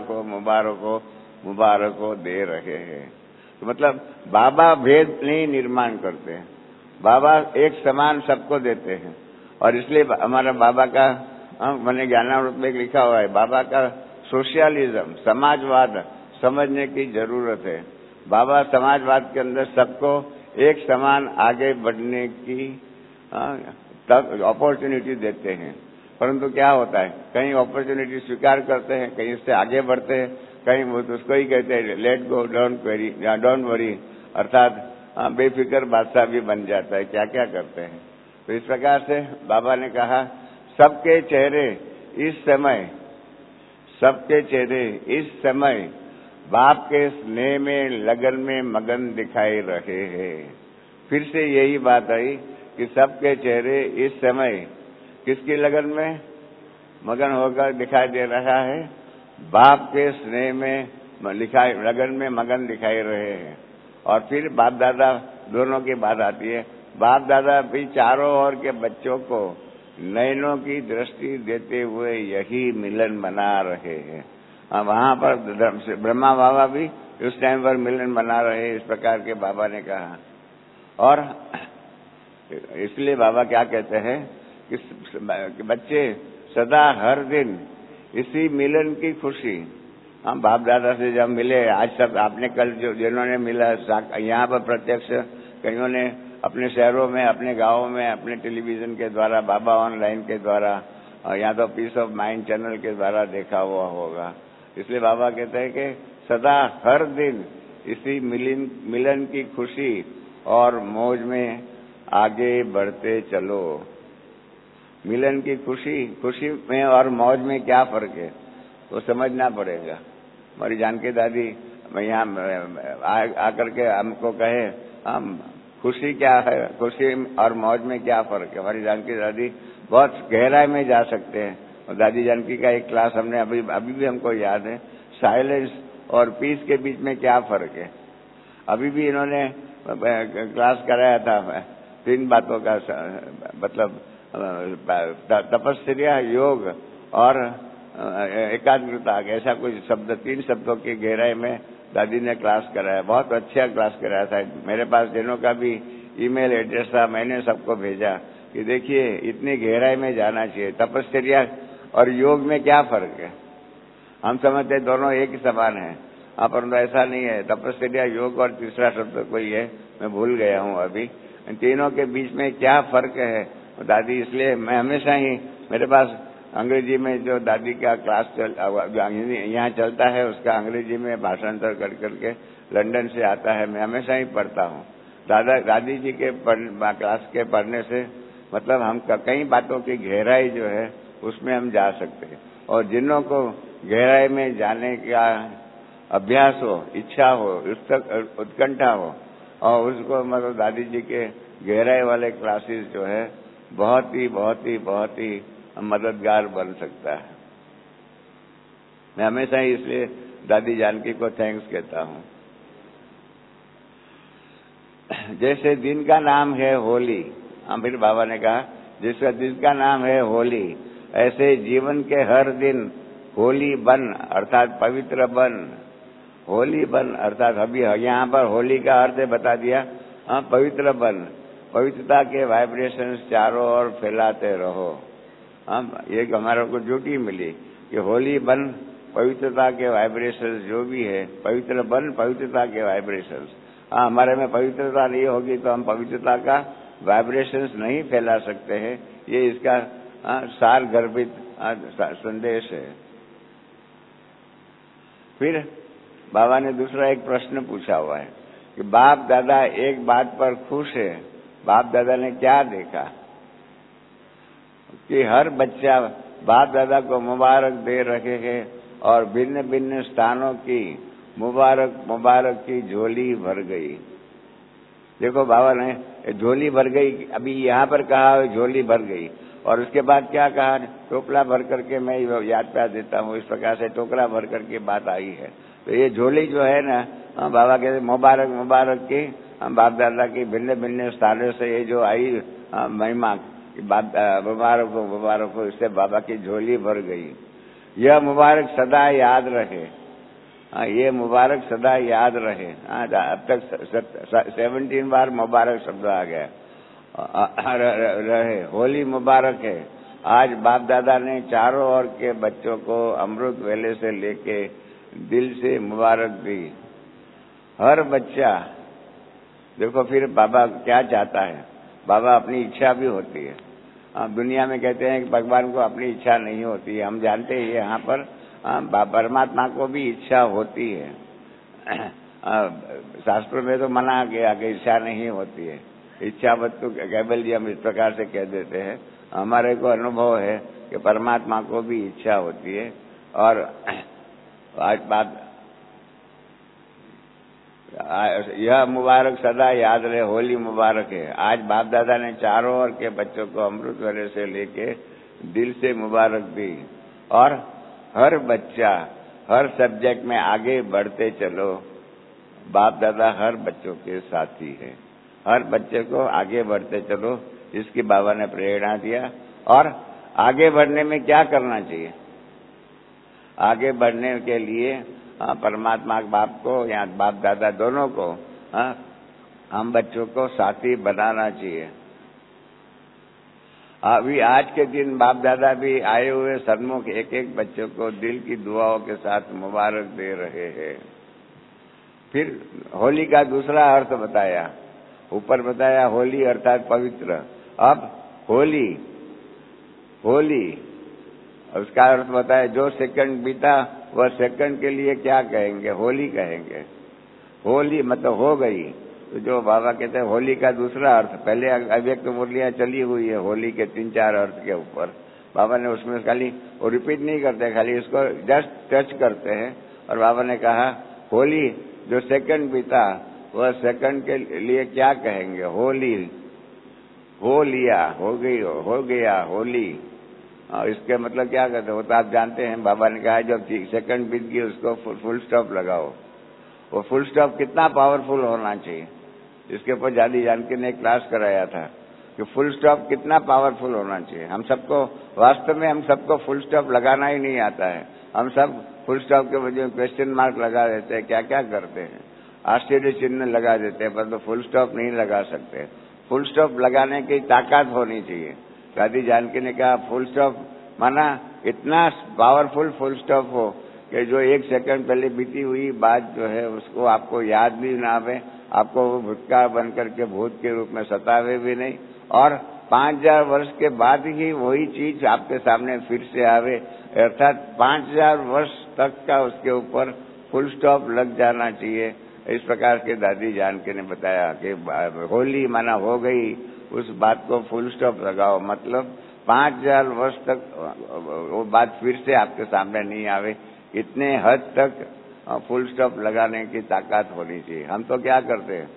मुबारक हो दे रहे हैं। तो मतलब बाबा भेद नहीं निर्माण करते हैं, बाबा एक समान सबको देते हैं। और इसलिए हमारा बाबा का, मैंने ज्ञानामृत में लिखा हुआ है, बाबा का सोशलिज्म, समाजवाद समझने की जरूरत है। बाबा समाजवाद के अंदर सबको एक समान आगे बढ़ने की अपॉर्चुनिटी देते हैं। परंतु क्या होता है, कहीं अपॉर्चुनिटी स्वीकार करते हैं, कहीं उससे आगे बढ़ते हैं, कहीं वो तो उसको ही कहते हैं लेट गो डोंट वरी, अर्थात बेफिक्र बादशाह भी बन जाता है, क्या क्या करते हैं। तो इस प्रकार से बाबा ने कहा सबके चेहरे इस समय बाप के स्नेह में लगन में मगन दिखाई रहे हैं। फिर से यही बात आई कि सबके चेहरे इस समय किसकी लगन में मगन होकर दिखाई दे रहा है, बाप के स्नेह में लगन में मगन दिखाई रहे हैं। और फिर बाप दादा दोनों की बात आती है। बाप दादा भी चारों ओर के बच्चों को नयनों की दृष्टि देते हुए यही मिलन बना रहे हैं। वहां पर ब्रह्मा बाबा भी उस टाइम पर मिलन बना रहे हैं, इस प्रकार के बाबा ने कहा। और इसलिए बाबा क्या कहते हैं कि बच्चे सदा हर दिन इसी मिलन की खुशी, हम बाप दादा से जब मिले, आज सब आपने कल जो जिन्होंने मिला यहाँ पर प्रत्यक्ष, कईयों ने अपने शहरों में, अपने गांवों में, अपने टेलीविजन के द्वारा, बाबा ऑनलाइन के द्वारा, या तो पीस ऑफ माइंड चैनल के द्वारा देखा हुआ होगा। इसलिए बाबा कहते हैं कि सदा हर दिन इसी मिलन की खुशी और मौज में आगे बढ़ते चलो। मिलन की खुशी में और मौज में क्या फर्क है वो समझना पड़ेगा। हमारी जानकी दादी यहाँ आकर के हमको कहे हम खुशी क्या है, खुशी और मौज में क्या फर्क है। हमारी जानकी दादी बहुत गहराई में जा सकते हैं। और दादी जानकी का एक क्लास हमने अभी भी हमको याद है, साइलेंस और पीस के बीच में क्या फर्क है। अभी भी इन्होंने क्लास कराया था 3 बातों का, मतलब तपस्या, योग और एकाग्रता, ऐसा कुछ शब्द, 3 शब्दों की गहराई में दादी ने क्लास कराया। बहुत अच्छा क्लास कराया था। मेरे पास जिनों का भी ईमेल एड्रेस था, मैंने सबको भेजा कि देखिए इतनी गहराई में जाना चाहिए। तपस्या और योग में क्या फर्क है। हम समझते दोनों एक ही समान है, परंतु ऐसा नहीं है। तपस्या, योग और तीसरा शब्द कोई है, मैं भूल गया हूँ अभी। इन तीनों के बीच में क्या फर्क है दादी। इसलिए मैं हमेशा ही, मेरे पास अंग्रेजी में जो दादी का क्लास यहाँ चलता है, उसका अंग्रेजी में भाषांतर कर करके लंदन से आता है, मैं हमेशा ही पढ़ता हूँ। दादी जी के क्लास के पढ़ने से मतलब हम कई बातों की गहराई जो है उसमें हम जा सकते हैं। और जिन्हों को गहराई में जाने का अभ्यास हो, इच्छा हो, उत्कंठा हो, और उसको मतलब दादी जी के गहराई वाले क्लासेस जो है बहुत ही मददगार बन सकता है। मैं हमेशा ही इसलिए दादी जानकी को थैंक्स कहता हूँ। जैसे दिन का नाम है होली, फिर बाबा ने कहा जिसका दिन का नाम है होली, ऐसे जीवन के हर दिन होली बन, अर्थात पवित्र बन। होली बन अर्थात अभी यहाँ पर होली का अर्थ बता दिया, पवित्र बन। पवित्रता के वाइब्रेशंस चारों ओर फैलाते रहो। ये हमारे को ड्यूटी मिली कि होली बन, पवित्रता के वाइब्रेशंस जो भी है, पवित्र बन, पवित्रता के वाइब्रेशंस। हमारे में पवित्रता नहीं होगी तो हम पवित्रता का वाइब्रेशंस नहीं फैला सकते हैं। ये इसका सार गर्भित संदेश है। फिर बाबा ने दूसरा एक प्रश्न पूछा हुआ है कि बाप दादा एक बात पर खुश है। बाप दादा ने क्या देखा कि हर बच्चा बाप दादा को मुबारक दे रहे हैं और भिन्न भिन्न स्थानों की मुबारक की झोली भर गई। देखो बाबा ने झोली भर गई, अभी यहाँ पर कहा झोली भर गई, और उसके बाद क्या कहा, टोकरा भर करके मैं याद प्यार देता हूँ। इस प्रकार से टोकरा भर करके बात आई है। तो ये झोली जो है ना, बाबा कहते मुबारक की, बाप दादा की भिन्न भिन्न स्थानों से ये जो आई महिमा, मुबारक हो, इससे बाबा की झोली भर गई। यह मुबारक सदा याद रहे। ये मुबारक सदा याद रहे। अब तक 17 बार मुबारक शब्द आ गया रहे। होली मुबारक है। आज बाप दादा ने चारों ओर के बच्चों को अमृत वेले से लेके दिल से मुबारक दी। हर बच्चा, देखो फिर बाबा क्या चाहता है। बाबा अपनी इच्छा भी होती है। दुनिया में कहते हैं कि भगवान को अपनी इच्छा नहीं होती है, हम जानते हैं यहाँ पर, परमात्मा को भी इच्छा होती है। शास्त्रों में तो मना किया कि इच्छा नहीं होती है। इच्छा वस्तु केवल जी हम इस प्रकार से कह देते हैं। हमारे को अनुभव है कि परमात्मा को भी इच्छा होती है। और आज बात यह मुबारक सदा याद रहे, होली मुबारक है। आज बाप दादा ने चारों ओर के बच्चों को अमृत वेले से लेके दिल से मुबारक दी। और हर बच्चा हर सब्जेक्ट में आगे बढ़ते चलो। बाप दादा हर बच्चों के साथी है। हर बच्चे को आगे बढ़ते चलो, इसकी बाबा ने प्रेरणा दिया। और आगे बढ़ने में क्या करना चाहिए? आगे बढ़ने के लिए परमात्मा बाप को या बाप दादा दोनों को हम बच्चों को साथी बनाना चाहिए। अभी आज के दिन बाप दादा भी आए हुए सन्मुख एक एक बच्चों को दिल की दुआओं के साथ मुबारक दे रहे हैं। फिर होली का दूसरा अर्थ बताया। ऊपर बताया होली अर्थात पवित्र। अब होली उसका अर्थ बताया जो सेकंड बीता वह सेकंड के लिए क्या कहेंगे? होली कहेंगे। होली मतलब हो गई। तो जो बाबा कहते हैं होली का दूसरा अर्थ, पहले अव्यक्त मुरलियां चली हुई है होली के 3-4 अर्थ के ऊपर। बाबा ने उसमें खाली वो रिपीट नहीं करते, खाली इसको जस्ट टच करते हैं। और बाबा ने कहा होली जो सेकंड बीता वह सेकंड के लिए क्या कहेंगे? होली हो लिया, हो गई, हो गया होली। और इसके मतलब क्या कहते हैं वो तो आप जानते हैं। बाबा ने कहा जब सेकंड बीत गई उसको फुल स्टॉप लगाओ। वो फुल स्टॉप कितना पावरफुल होना चाहिए, इसके ऊपर जादी जानकी ने एक क्लास कराया था कि फुल स्टॉप कितना पावरफुल होना चाहिए। हम सबको वास्तव में हम सबको फुल स्टॉप लगाना ही नहीं आता है। हम सब फुल स्टॉप के वजह क्वेश्चन मार्क लगा देते हैं, क्या क्या करते हैं, आश्चर्य चिन्ह लगा देते हैं, पर तो फुल स्टॉप नहीं लगा सकते। फुल स्टॉप लगाने की ताकत होनी चाहिए। दादी जानकी ने कहा फुल स्टॉप माना इतना पावरफुल फुल स्टॉप हो कि जो 1 सेकंड पहले बीती हुई बात जो है उसको आपको याद भी ना आवे, आपको वो भूतकाल बन करके भूत के रूप में सतावे भी नहीं, और 5000 वर्ष के बाद ही वही चीज आपके सामने फिर से आवे। अर्थात 5000 वर्ष तक का उसके ऊपर फुल स्टॉप लग जाना चाहिए। इस प्रकार के दादी जानकी ने बताया कि होली माना हो गई, उस बात को फुल स्टॉप लगाओ। मतलब 5000 वर्ष तक वो बात फिर से आपके सामने नहीं आवे, इतने हद तक फुल स्टॉप लगाने की ताकत होनी चाहिए। हम तो क्या करते हैं,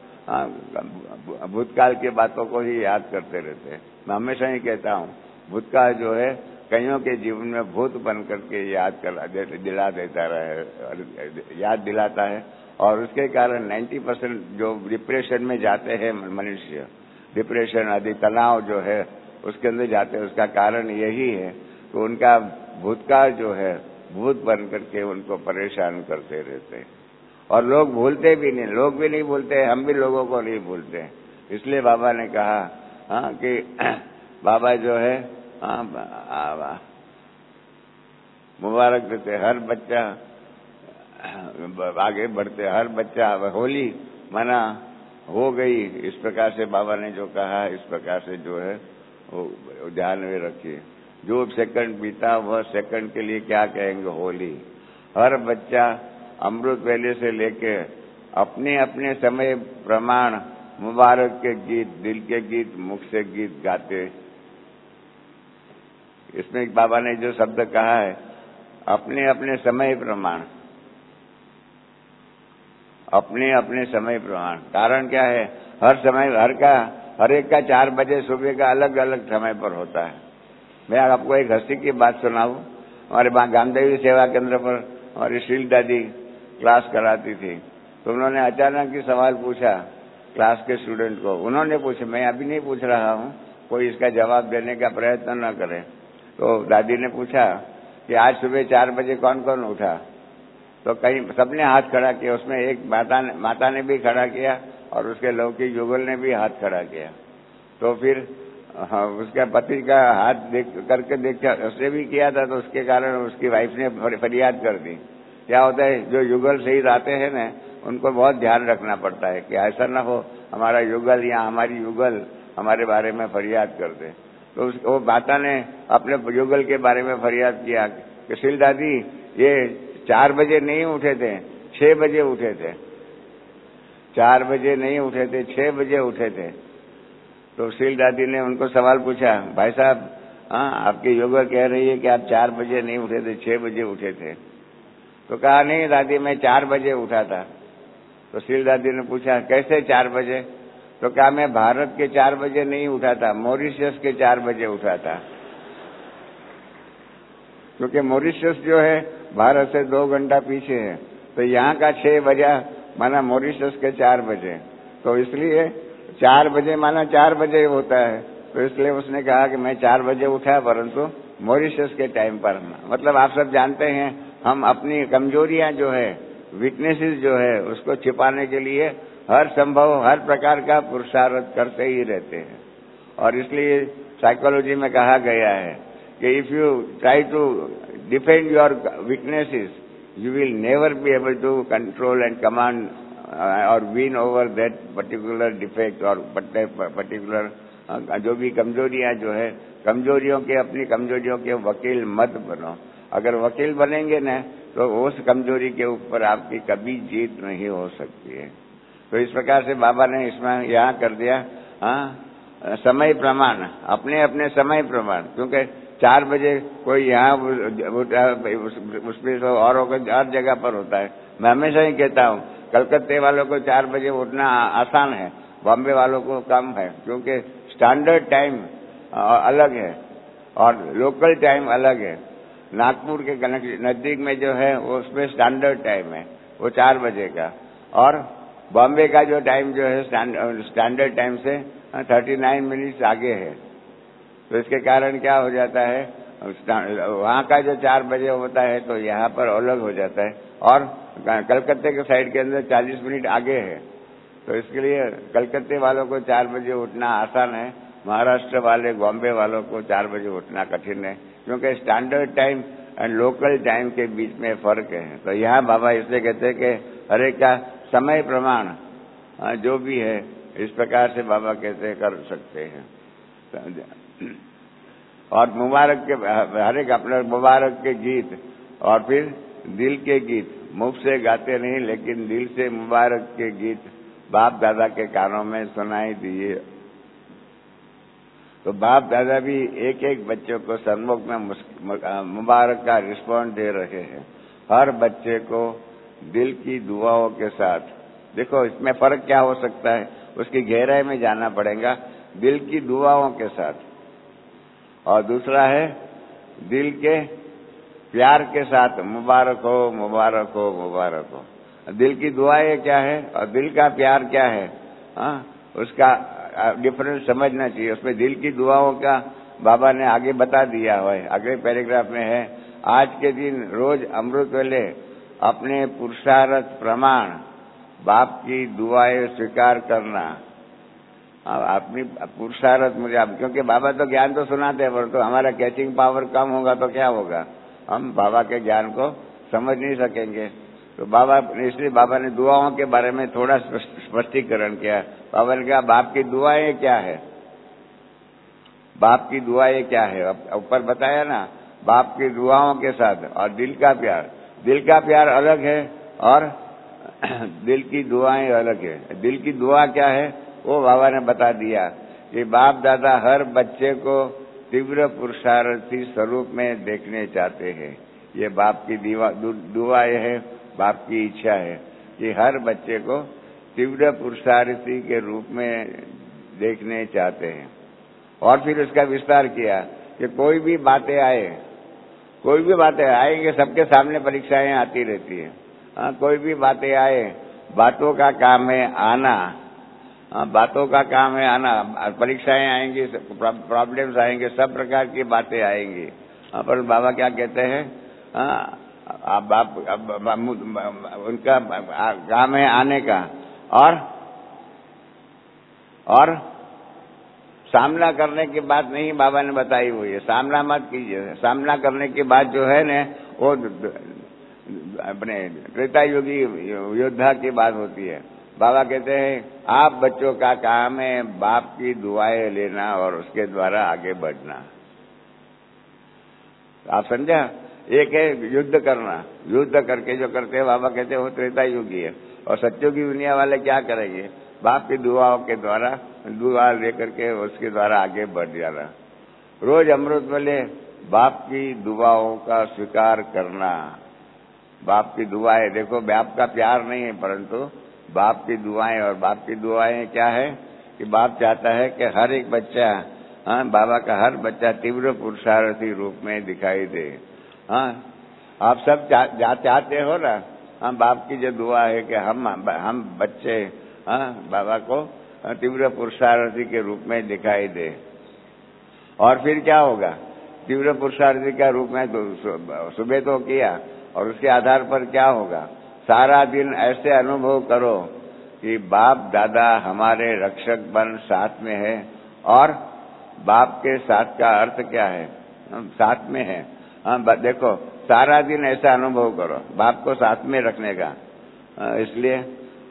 भूतकाल की बातों को ही याद करते रहते हैं। मैं हमेशा ही कहता हूँ भूतकाल जो है कईयों के जीवन में भूत बन करके दिला देता रहे, याद दिलाता है। और उसके कारण 90% जो डिप्रेशन में जाते हैं मनुष्य, डिप्रेशन आदि तनाव जो है उसके अंदर जाते हैं, उसका कारण यही है कि उनका भूतकाल जो है भूत बन करके उनको परेशान करते रहते हैं। और लोग भूलते भी नहीं, लोग भी नहीं भूलते, हम भी लोगों को नहीं भूलते। इसलिए बाबा ने कहा कि बाबा जो है मुबारक देते हर बच्चा आगे बढ़ते, हर बच्चा होली मना हो गई। इस प्रकार से बाबा ने जो कहा इस प्रकार से जो है वो ध्यान में रखिए। जो सेकंड बीता वह सेकंड के लिए क्या कहेंगे? होली। हर बच्चा अमृत वेले से लेके अपने अपने समय प्रमाण मुबारक के गीत, दिल के गीत, मुख से गीत गाते। इसमें बाबा ने जो शब्द कहा है अपने अपने समय प्रमाण, अपने अपने समय प्रमाण। कारण क्या है? हर समय हर एक का 4 बजे सुबह का अलग अलग समय पर होता है। मैं आपको एक हंसी की बात सुनाऊं। हमारे गामदेवी सेवा केंद्र पर हमारी शील दादी क्लास कराती थी, तो उन्होंने अचानक ही सवाल पूछा क्लास के स्टूडेंट को। उन्होंने पूछा, मैं अभी नहीं पूछ रहा हूँ, कोई इसका जवाब देने का प्रयत्न न करे। तो दादी ने पूछा कि आज सुबह 4 बजे कौन कौन उठा? तो कहीं सबने हाथ खड़ा किया। उसमें एक माता ने भी खड़ा किया और उसके लौकिक युगल ने भी हाथ खड़ा किया। तो फिर उसके पति का हाथ करके देखा, उसने भी किया था, तो उसके कारण उसकी वाइफ ने फरियाद कर दी। क्या होता है, जो युगल शहीद आते हैं ना, उनको बहुत ध्यान रखना पड़ता है कि ऐसा न हो हमारा युगल या हमारी युगल हमारे बारे में फरियाद कर दे। तो वो माता ने अपने युगल के बारे में फरियाद किया कि शील दादी ये 4 बजे नहीं उठे थे, 6 बजे उठे थे। 4 बजे नहीं उठे थे, 6 बजे उठे थे। तो शील दादी ने उनको सवाल पूछा, भाई साहब, हाँ, आपकी योगा कह रही है कि आप 4 बजे नहीं उठे थे, 6 बजे उठे थे। तो कहा, नहीं दादी, मैं 4 बजे उठा था। तो शील दादी ने पूछा, कैसे 4 बजे? तो कहा, मैं भारत के 4 बजे नहीं उठा था, मॉरिशस के 4 बजे उठा था। क्योंकि मॉरिशस जो है भारत से 2 घंटा पीछे है, तो यहाँ का 6 बजा माना मॉरिशस के 4 बजे, तो इसलिए 4 बजे माना 4 बजे होता है। तो इसलिए उसने कहा कि मैं 4 बजे उठा, परंतु मॉरिशस के टाइम पर। मतलब आप सब जानते हैं, हम अपनी कमजोरियां जो है, वीकनेसेस जो है, उसको छिपाने के लिए हर संभव, हर प्रकार का पुरुषार्थ करते ही रहते हैं। और इसलिए साइकोलॉजी में कहा गया है कि if you try to defend your weaknesses, you will never be able to control and command or win over that particular defect or particular जो भी कमजोरियां जो है, कमजोरियों के, अपनी कमजोरियों के वकील मत बनो। अगर वकील बनेंगे ना, तो उस कमजोरी के ऊपर आपकी कभी जीत नहीं हो सकती है। तो इस प्रकार से बाबा ने इसमें यहाँ कर दिया, हाँ, समय प्रमाण, अपने अपने समय प्रमाण। क्योंकि 4 बजे कोई यहाँ उसमें और हर जगह पर होता है। मैं हमेशा ही कहता हूँ, कलकत्ते वालों को 4 बजे उठना आसान है, बॉम्बे वालों को कम है, क्योंकि स्टैंडर्ड टाइम अलग है और लोकल टाइम अलग है। नागपुर के नजदीक में जो है उसमें स्टैंडर्ड टाइम है, वो 4 बजे का, और बॉम्बे का जो टाइम जो है स्टैंडर्ड टाइम से 39 मिनट्स आगे है। तो इसके कारण क्या हो जाता है, वहाँ का जो 4 बजे होता है तो यहाँ पर अलग हो जाता है, और कलकत्ते के साइड के अंदर 40 मिनट आगे है। तो इसके लिए कलकत्ते वालों को 4 बजे उठना आसान है, महाराष्ट्र वाले, बॉम्बे वालों को 4 बजे उठना कठिन है, क्योंकि standard time and local time के बीच में फर्क है। तो यहाँ बाबा इसलिए कहते हैं कि हर एक का समय प्रमाण जो भी है, इस प्रकार से बाबा कहते कर सकते हैं। और मुबारक के हर एक अपने मुबारक के गीत, और फिर दिल के गीत, मुख से गाते नहीं लेकिन दिल से मुबारक के गीत बाप दादा के कानों में सुनाई दिए। तो बाप दादा भी एक एक बच्चों को सन्मुख में मुबारक का रिस्पॉन्स दे रहे हैं, हर बच्चे को दिल की दुआओं के साथ। देखो इसमें फर्क क्या हो सकता है, उसकी गहराई में जाना पड़ेगा। दिल की दुआओं के साथ, और दूसरा है दिल के प्यार के साथ, मुबारक हो, मुबारक हो, मुबारक हो। दिल की दुआएं क्या है और दिल का प्यार क्या है, उसका डिफरेंस समझना चाहिए। उसमें दिल की दुआओं का बाबा ने आगे बता दिया है, अगले पैराग्राफ में है, आज के दिन रोज अमृत वेले अपने पुरुषार्थ प्रमाण बाप की दुआएं स्वीकार करना। अपनी पुरुषार्थ मुझे, क्योंकि बाबा तो ज्ञान तो सुनाते हैं, परंतु हमारा कैचिंग पावर कम होगा तो क्या होगा, हम बाबा के ज्ञान को समझ नहीं सकेंगे। तो बाबा, इसलिए बाबा ने दुआओं के बारे में थोड़ा स्पष्टीकरण किया। बाबा ने कहा बाप की दुआएं क्या है, बाप की दुआएं क्या है, ऊपर बताया ना, बाप की दुआओं के साथ, और दिल का प्यार, दिल का प्यार अलग है और दिल की दुआएं अलग है। दिल की दुआ क्या है वो बाबा ने बता दिया कि बाप दादा हर बच्चे को तीव्र पुरुषार्थी स्वरूप में देखने चाहते हैं। ये बाप की दुआ है, बाप की इच्छा है कि हर बच्चे को तीव्र पुरुषार्थी के रूप में देखने चाहते हैं। और फिर उसका विस्तार किया कि कोई भी बातें आए, कोई भी बातें आएंगे, सबके सामने परीक्षाएं आती रहती है। कोई भी बातें आए, बातों का काम है आना, बातों का काम है आना। परीक्षाएं आएंगी, प्रॉब्लम्स आएंगे, सब प्रकार की बातें आएंगी, पर बाबा क्या कहते हैं, उनका काम है आने का, और सामना करने की बात नहीं बाबा ने बताई हुई है। सामना मत कीजिए, सामना करने की बात जो है ना, वो अपने त्रेता युगी योद्धा की बात होती है। बाबा कहते हैं आप बच्चों का काम है बाप की दुआएं लेना और उसके द्वारा आगे बढ़ना। आप समझा एक है युद्ध करना, युद्ध करके जो करते हैं बाबा कहते हैं वो त्रेता युगी है। और सत्युगी दुनिया वाले क्या करेंगे? बाप की दुआओं के द्वारा, दुआ लेकर के उसके द्वारा आगे बढ़ जाना। रोज अमृत वेले बाप की दुआओं का स्वीकार करना। बाप की दुआएं, देखो बाप का प्यार नहीं है परंतु बाप की दुआएं। और बाप की दुआएं क्या है कि बाप चाहता है कि हर एक बच्चा, बाबा का हर बच्चा तीव्र पुरुषार्थी रूप में दिखाई दे। आप सब चाहते हो ना? बाप की जो दुआ है कि हम बच्चे बाबा को तीव्र पुरुषार्थी के रूप में दिखाई दे। और फिर क्या होगा? तीव्र पुरुषार्थी का रूप में सुबह तो किया और उसके आधार पर क्या होगा? सारा दिन ऐसे अनुभव करो कि बाप दादा हमारे रक्षक बन साथ में है। और बाप के साथ का अर्थ क्या है? साथ में है। देखो सारा दिन ऐसा अनुभव करो बाप को साथ में रखने का। इसलिए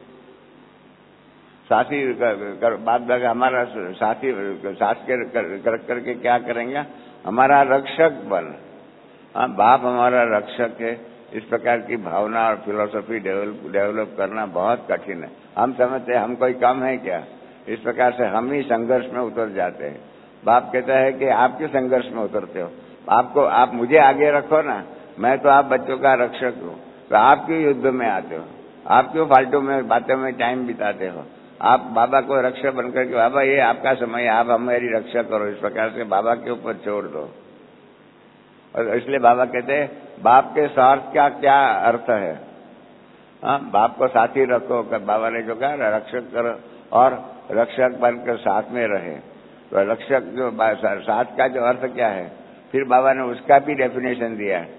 साथी बाप दादा हमारा साथी, साथ करके क्या करेंगे? हमारा रक्षक बन। बाप हमारा रक्षक है। इस प्रकार की भावना और फिलॉसफी डेवलप करना बहुत कठिन है। हम समझते हैं हम कोई कम है क्या? इस प्रकार से हम ही संघर्ष में उतर जाते हैं। बाप कहता है कि आप क्यों संघर्ष में उतरते हो? आप मुझे आगे रखो ना, मैं तो आप बच्चों का रक्षक हूँ। तो आप क्यों युद्ध में आते हो? आप क्यों फालतू में बातों में टाइम बिताते हो? आप बाबा को रक्षक बनकर के, बाबा ये आपका समय, आप हमारी रक्षा करो, इस प्रकार से बाबा के ऊपर छोड़ दो। और इसलिए बाबा कहते हैं बाप के स्वार्थ का क्या अर्थ है? बाप को साथी रखो। बाबा ने जो कहा रक्षक करो और रक्षक बनकर साथ में रहे। तो रक्षक जो साथ का जो अर्थ क्या है? फिर बाबा ने उसका भी डेफिनेशन दिया है।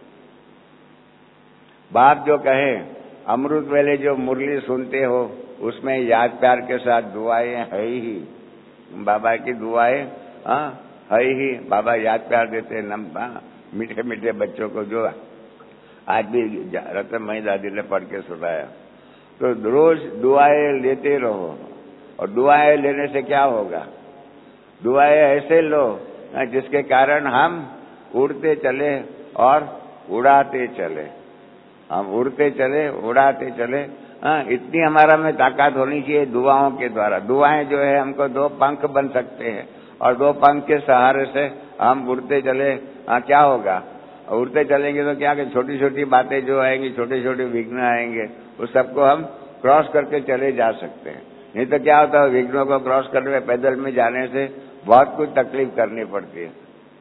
बाप जो कहे अमृत वेले जो मुरली सुनते हो उसमें याद प्यार के साथ दुआएं है ही। बाबा की दुआएं है ही। बाबा याद प्यार देते हैं मीठे मीठे बच्चों को, जो आज भी रतनमयी दादी ने पढ़ के सुनाया। तो रोज दुआएं लेते रहो। और दुआएं लेने से क्या होगा? दुआएं ऐसे लो जिसके कारण हम उड़ते चले और उड़ाते चले। हम उड़ते चले, उड़ाते चले। इतनी हमारा में ताकत होनी चाहिए दुआओं के द्वारा। दुआएं जो है हमको दो पंख बन सकते हैं और दो पंख के सहारे से हम उड़ते चले। क्या होगा? उड़ते चलेंगे तो क्या कि छोटी छोटी बातें जो आएंगी, छोटे छोटे विघ्न आएंगे, उस सबको हम क्रॉस करके चले जा सकते हैं। नहीं तो क्या होता है, विघ्नों को क्रॉस करने में, पैदल में जाने से बहुत कुछ तकलीफ करनी पड़ती है।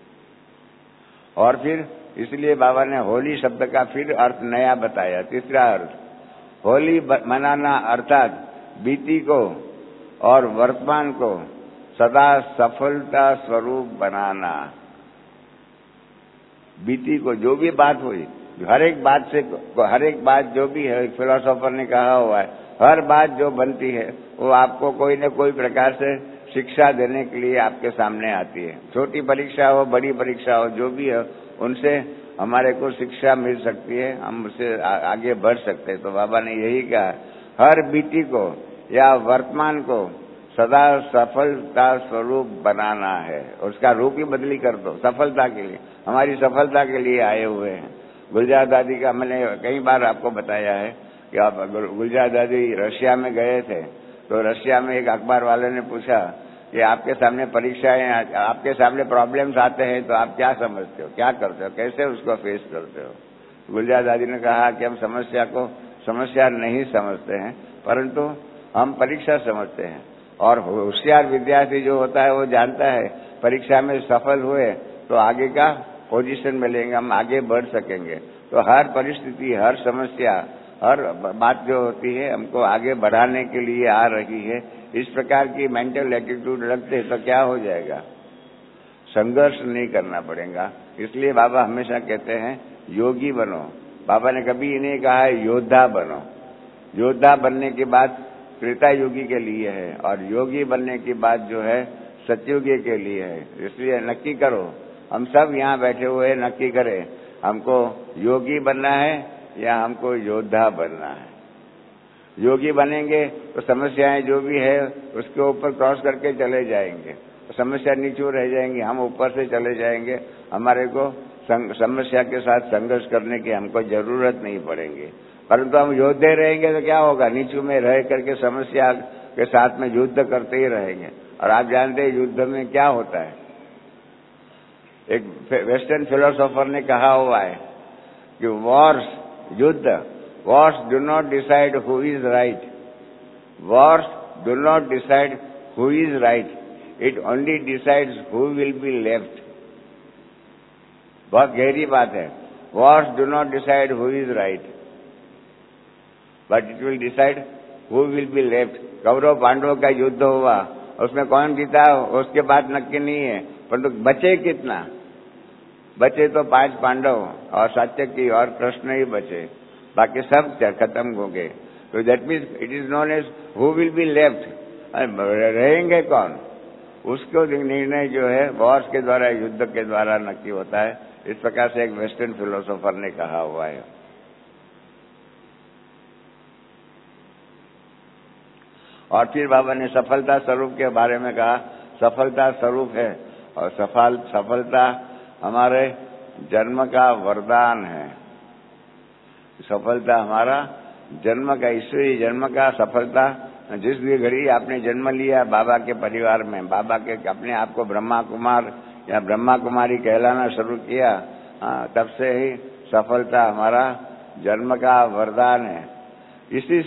और फिर इसलिए बाबा ने होली शब्द का फिर अर्थ नया बताया। तीसरा अर्थ होली मनाना अर्थात बीती को और वर्तमान को सदा सफलता स्वरूप बनाना। बीती को जो भी बात हुई, हर एक बात जो भी है, फिलोसोफर ने कहा हुआ है, हर बात जो बनती है वो आपको कोई न कोई प्रकार से शिक्षा देने के लिए आपके सामने आती है। छोटी परीक्षा हो, बड़ी परीक्षा हो, जो भी है उनसे हमारे को शिक्षा मिल सकती है, हम उससे आगे बढ़ सकते हैं। तो बाबा ने यही कहा, हर बीती को या वर्तमान को सदा सफलता स्वरूप बनाना है। उसका रूप ही बदली कर दो सफलता के लिए। हमारी सफलता के लिए आए हुए हैं। गुलजार दादी का मैंने कई बार आपको बताया है कि आप गुलजार दादी रशिया में गए थे। तो रशिया में एक अखबार वाले ने पूछा कि आपके सामने परीक्षाएं, आपके सामने प्रॉब्लम्स आते हैं तो आप क्या समझते हो, क्या करते हो, कैसे उसको फेस करते हो? गुलजार दादी ने कहा कि हम समस्या को समस्या नहीं समझते हैं, परंतु हम परीक्षा समझते हैं। और होशियार विद्यार्थी जो होता है वो जानता है परीक्षा में सफल हुए तो आगे का पोजीशन मिलेंगे, हम आगे बढ़ सकेंगे। तो हर परिस्थिति, हर समस्या, हर बात जो होती है हमको आगे बढ़ाने के लिए आ रही है। इस प्रकार की मेंटल एटीट्यूड रखते तो क्या हो जाएगा? संघर्ष नहीं करना पड़ेगा। इसलिए बाबा हमेशा कहते हैं योगी बनो। बाबा ने कभी नहीं कहा है योद्धा बनो। योद्धा बनने के बाद त्रेता युगी के लिए है और योगी बनने की बात जो है सतयुगी के लिए है। इसलिए नक्की करो, हम सब यहाँ बैठे हुए नक्की करें, हमको योगी बनना है या हमको योद्धा बनना है। योगी बनेंगे तो समस्याएं जो भी है उसके ऊपर क्रॉस करके चले जाएंगे, तो समस्या नीचे रह जाएंगी, हम ऊपर से चले जाएंगे। हमारे को समस्या के साथ संघर्ष करने की हमको जरूरत नहीं पड़ेंगे, परंतु हम योद्धे रहेंगे तो क्या होगा, नीचू में रह करके समस्या के साथ में युद्ध करते ही रहेंगे। और आप जानते हैं युद्ध में क्या होता है। एक वेस्टर्न फिलोसोफर ने कहा हुआ है कि wars do not decide who is right, wars do not decide who is right, it only decides who will be left. बहुत गहरी बात है। Wars do not decide who is right, but it will decide who will be left. Kaurava पांडवों का युद्ध हुआ, उसमें कौन जीता उसके बात नक्की नहीं है, परंतु बचे कितना, बचे तो 5 पांडव और सात्यकी और कृष्ण ही बचे, बाकी सब खत्म हो गए। तो that means it is known as who will be left, रहेंगे कौन, उसको निर्णय जो है वॉर्स के द्वारा, युद्ध के द्वारा नक्की होता है। इस प्रकार से एक वेस्टर्न फिलोसोफर ने कहा हुआ है। और फिर बाबा ने सफलता स्वरूप के बारे में कहा, सफलता स्वरूप है और सफलता हमारे जन्म का वरदान है। सफलता हमारा जन्म का, ईश्वरीय जन्म का सफलता। जिस भी घड़ी आपने जन्म लिया बाबा के परिवार में, बाबा के अपने आप को ब्रह्मा कुमार या ब्रह्मा कुमारी कहलाना शुरू किया, तब से ही सफलता हमारा जन्म का वरदान है। इसी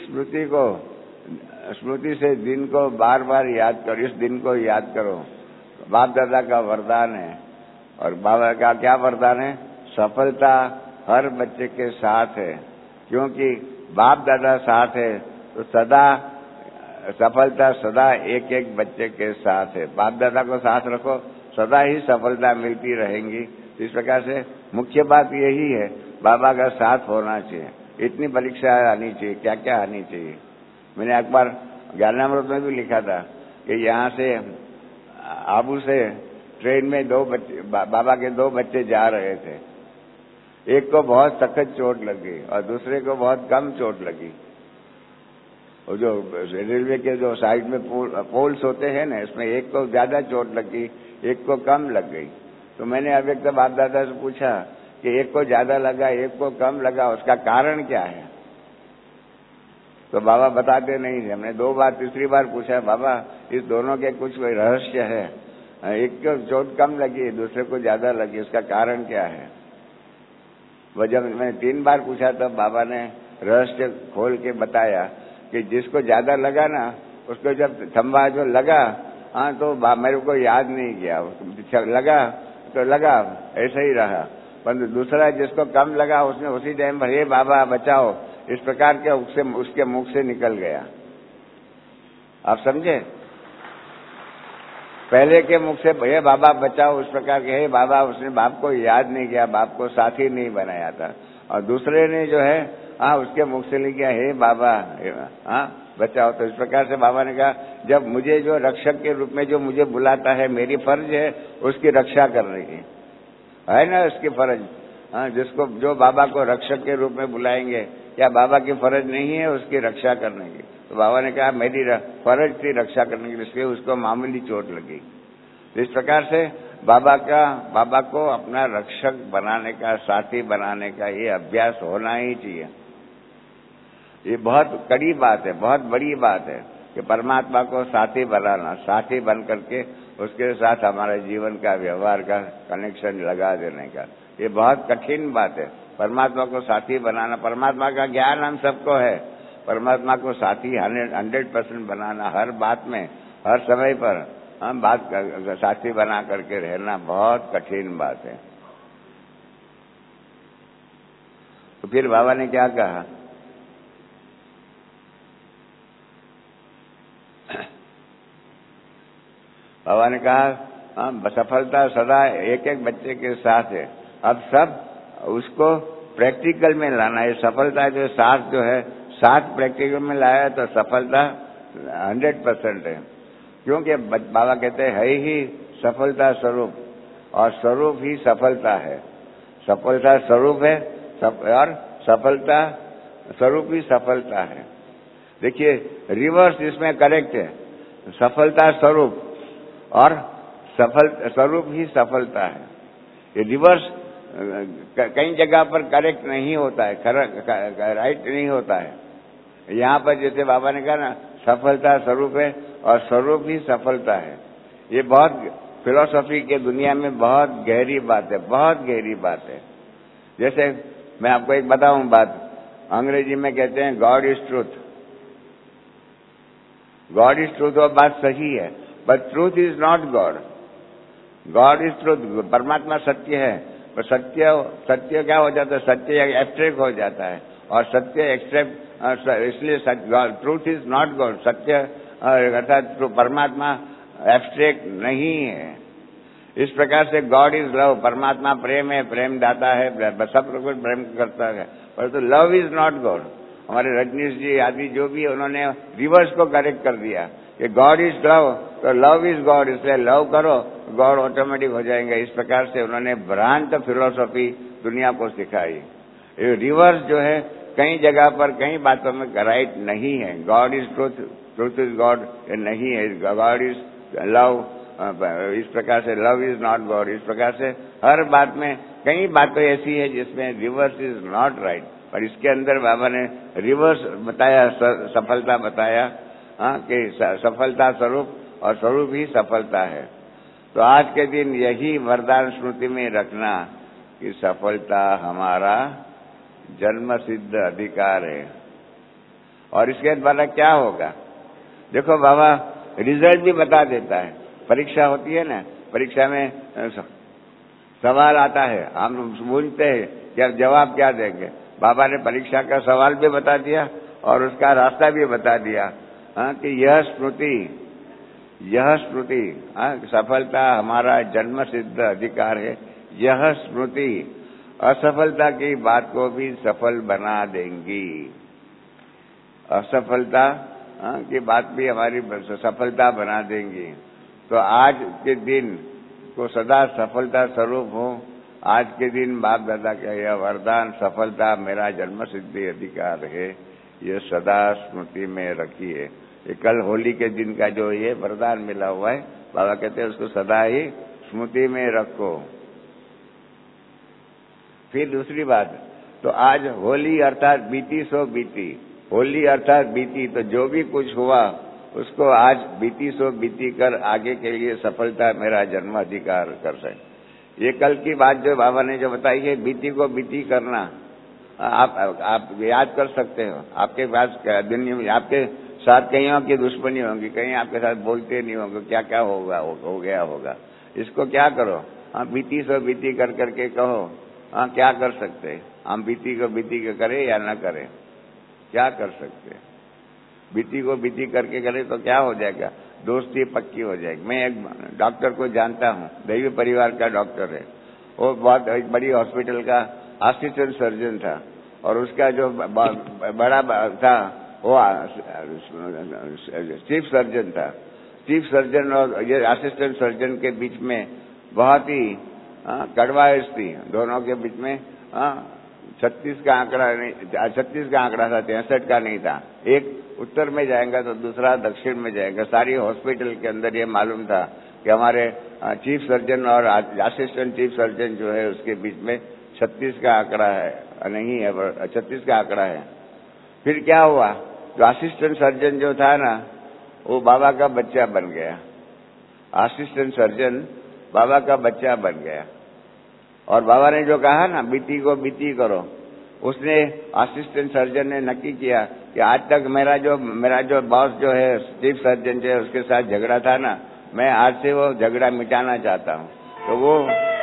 स्मृति से दिन को बार बार याद करो, इस दिन को याद करो। बाप दादा का वरदान है। और बाबा का क्या वरदान है, सफलता हर बच्चे के साथ है, क्योंकि बाप दादा साथ है तो सदा सफलता सदा एक एक बच्चे के साथ है। बाप दादा को साथ रखो, सदा ही सफलता मिलती रहेंगी। इस प्रकार से मुख्य बात यही है, बाबा का साथ होना चाहिए। इतनी परीक्षा आनी चाहिए, क्या क्या आनी चाहिए। मैंने एक बार ज्ञानामृत में भी लिखा था कि यहाँ से आबू से ट्रेन में 2 बच्चे, बाबा के 2 बच्चे जा रहे थे। एक को बहुत सख्त चोट लगी और दूसरे को बहुत कम चोट लगी। और जो रेलवे के जो साइड में पोल्स होते हैं ना, इसमें एक को ज्यादा चोट लगी, एक को कम लग गई। तो मैंने अव्यक्त बाप दादा से पूछा कि एक को ज्यादा लगा, एक को कम लगा, उसका कारण क्या है। तो बाबा बताते नहीं थे। हमने 2 बार, तीसरी बार पूछा, बाबा इस दोनों के कुछ कोई रहस्य है, एक को चोट कम लगी, दूसरे को ज्यादा लगी, उसका कारण क्या है। वह जब मैंने 3 बार पूछा तब बाबा ने रहस्य खोल के बताया कि जिसको ज्यादा लगा ना, उसको जब थंबा जो लगा, तो मेरे को याद नहीं किया, लगा तो लगा, ऐसा ही रहा। परंतु दूसरा जिसको कम लगा, उसने उसी टाइम पर हे बाबा बचाओ, इस प्रकार के उसके मुख से निकल गया। आप समझे, पहले के मुख से हे बाबा बचाओ, उस प्रकार के हे बाबा, उसने बाप को याद नहीं किया, बाप को साथी नहीं बनाया था। और दूसरे ने जो है उसके मुख से लिख गया हे बाबा बचाओ। तो इस प्रकार से बाबा ने कहा, जब मुझे जो रक्षक के रूप में जो मुझे बुलाता है, मेरी फर्ज है उसकी रक्षा करने की, है ना उसकी फर्ज। जिसको जो बाबा को रक्षक के रूप में बुलाएंगे, या बाबा की फर्ज नहीं है उसकी रक्षा करने की। तो बाबा ने कहा मेरी फर्ज थी रक्षा करने की, इसलिए उसको मामूली चोट लगी। तो इस प्रकार से बाबा को अपना रक्षक बनाने का, साथी बनाने का ये अभ्यास होना ही चाहिए। ये बहुत कड़ी बात है, बहुत बड़ी बात है कि परमात्मा को साथी बनाना, साथी बन करके उसके साथ हमारे जीवन का, व्यवहार का कनेक्शन लगा देने का, ये बहुत कठिन बात है। परमात्मा को साथी बनाना, परमात्मा का ज्ञान हम सबको है, परमात्मा को साथी 100% बनाना, हर बात में, हर समय पर हम साथी बना करके रहना बहुत कठिन बात है। तो फिर बाबा ने क्या कहा, बाबा ने कहा सफलता सदा एक एक बच्चे के साथ है। अब सब उसको प्रैक्टिकल में लाना है। सफलता जो साथ जो है, साथ प्रैक्टिकल में लाया तो सफलता 100% है। क्योंकि बाबा कहते हैं है ही सफलता स्वरूप, और स्वरूप ही सफलता है। सफलता स्वरूप है और सफलता स्वरूप ही सफलता है। देखिए रिवर्स इसमें करेक्ट है, सफलता स्वरूप और सफल स्वरूप ही सफलता है। ये रिवर्स कई जगह पर करेक्ट नहीं होता है, राइट नहीं होता है। यहाँ पर जैसे बाबा ने कहा ना, सफलता स्वरूप है और स्वरूप ही सफलता है। ये बहुत फिलॉसफी के दुनिया में बहुत गहरी बात है, बहुत गहरी बात है। जैसे मैं आपको एक बताऊं बात, अंग्रेजी में कहते हैं God is truth. God is truth, वो बात सही है, but truth is not God. God is truth, परमात्मा सत्य है, पर सत्य क्या हो जाता है, सत्य एब्स्ट्रैक्ट हो जाता है, और सत्य एक्सट्रैक्ट, इसलिए ट्रूथ इज नॉट गॉड। सत्य अर्थात परमात्मा एब्स्ट्रैक्ट नहीं है। इस प्रकार से गॉड इज लव, परमात्मा प्रेम है, प्रेम दाता है, सब कुछ प्रेम करता है, परंतु लव इज नॉट गॉड। हमारे रजनीश जी आदि जो भी, उन्होंने रिवर्स को करेक्ट कर दिया कि गॉड इज लव, तो लव इज गॉड, इसलिए लव करो, गॉड ऑटोमेटिक हो जाएंगे। इस प्रकार से उन्होंने भ्रांत फिलॉसफी दुनिया को सिखाई। रिवर्स जो है कई जगह पर कई बातों में राइट नहीं है। God is truth, truth is God, ये नहीं है। गॉड इज लव, इस प्रकार से लव इज नॉट गॉड। इस प्रकार से हर बात में कई बातें ऐसी है जिसमें रिवर्स इज नॉट राइट, पर इसके अंदर बाबा ने रिवर्स बताया, सफलता बताया, कि सफलता स्वरूप और स्वरूप ही सफलता है। तो आज के दिन यही वरदान स्मृति में रखना कि सफलता हमारा जन्म सिद्ध अधिकार है। और इसके द्वारा क्या होगा, देखो बाबा रिजल्ट भी बता देता है। परीक्षा होती है ना, परीक्षा में सवाल आता है, हम पूछते हैं कि अब जवाब क्या देंगे। बाबा ने परीक्षा का सवाल भी बता दिया और उसका रास्ता भी बता दिया, कि यह स्मृति सफलता हमारा जन्म सिद्ध अधिकार है। यह स्मृति असफलता की बात को भी सफल बना देंगी। असफलता की बात भी हमारी सफलता बना देंगी। तो आज के दिन को सदा सफलता स्वरूप हो। आज के दिन बाप दादा का यह वरदान, सफलता मेरा जन्म सिद्धि अधिकार है, ये सदा स्मृति में रखिए। ये कल होली के दिन का जो ये वरदान मिला हुआ है, बाबा कहते हैं उसको सदा ही स्मृति में रखो। फिर दूसरी बात, तो आज होली अर्थात बीती सो बीती, होली अर्थात बीती, तो जो भी कुछ हुआ उसको आज बीती सो बीती कर आगे के लिए सफलता मेरा जन्म अधिकार कर सके। ये कल की बात जो बाबा ने जो बताई है, बीती को बीती करना, आप याद कर सकते हो। आपके पास दुनिया में आपके साथ कईयों की दुश्मनी होंगी, कहीं आपके साथ बोलते नहीं होंगे, क्या क्या होगा, हो गया होगा। इसको क्या करो, बीती सो बीती कर करके कहो, क्या कर सकते, हम बीती को बीती के करें या न करें, क्या कर सकते। बीती को बीती करके करें तो क्या हो जाएगा, दोस्ती पक्की हो जाएगी। मैं एक डॉक्टर को जानता हूँ, दैवी परिवार का डॉक्टर है, वो बहुत एक बड़ी हॉस्पिटल का असिस्टेंट सर्जन था, और उसका जो बड़ा था वो चीफ सर्जन था। चीफ सर्जन और ये असिस्टेंट सर्जन के बीच में बहुत ही कड़वाइश थी, दोनों के बीच में 36 का आंकड़ा नहीं, 36 का आंकड़ा था, 63 का नहीं था। एक उत्तर में जाएगा तो दूसरा दक्षिण में जाएगा। सारी हॉस्पिटल के अंदर ये मालूम था कि हमारे चीफ सर्जन और असिस्टेंट चीफ सर्जन जो है उसके बीच में 36 का आंकड़ा है, नहीं है, 36 का आंकड़ा है। फिर क्या हुआ, जो असिस्टेंट सर्जन जो था ना, वो बाबा का बच्चा बन गया। असिस्टेंट सर्जन बाबा का बच्चा बन गया, और बाबा ने जो कहा ना बीती को बीती करो, उसने असिस्टेंट सर्जन ने नक्की किया कि आज तक मेरा जो बॉस जो है चीफ सर्जन जो है उसके साथ झगड़ा था ना, मैं आज से वो झगड़ा मिटाना चाहता हूँ। तो वो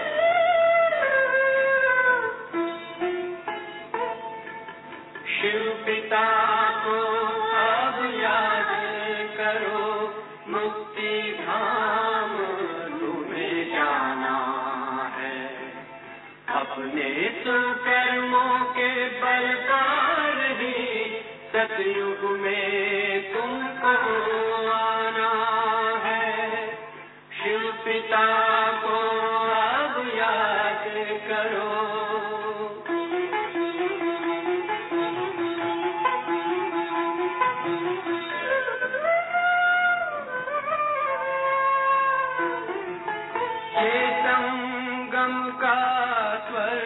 शिव पिता को अब याद करो, मुक्ति धाम तुम्हें जाना है। अपने सुकर्मों के बलकार ही सतयुग में तुमको आना है। शिव पिता को अब याद करो। संगम का स्वर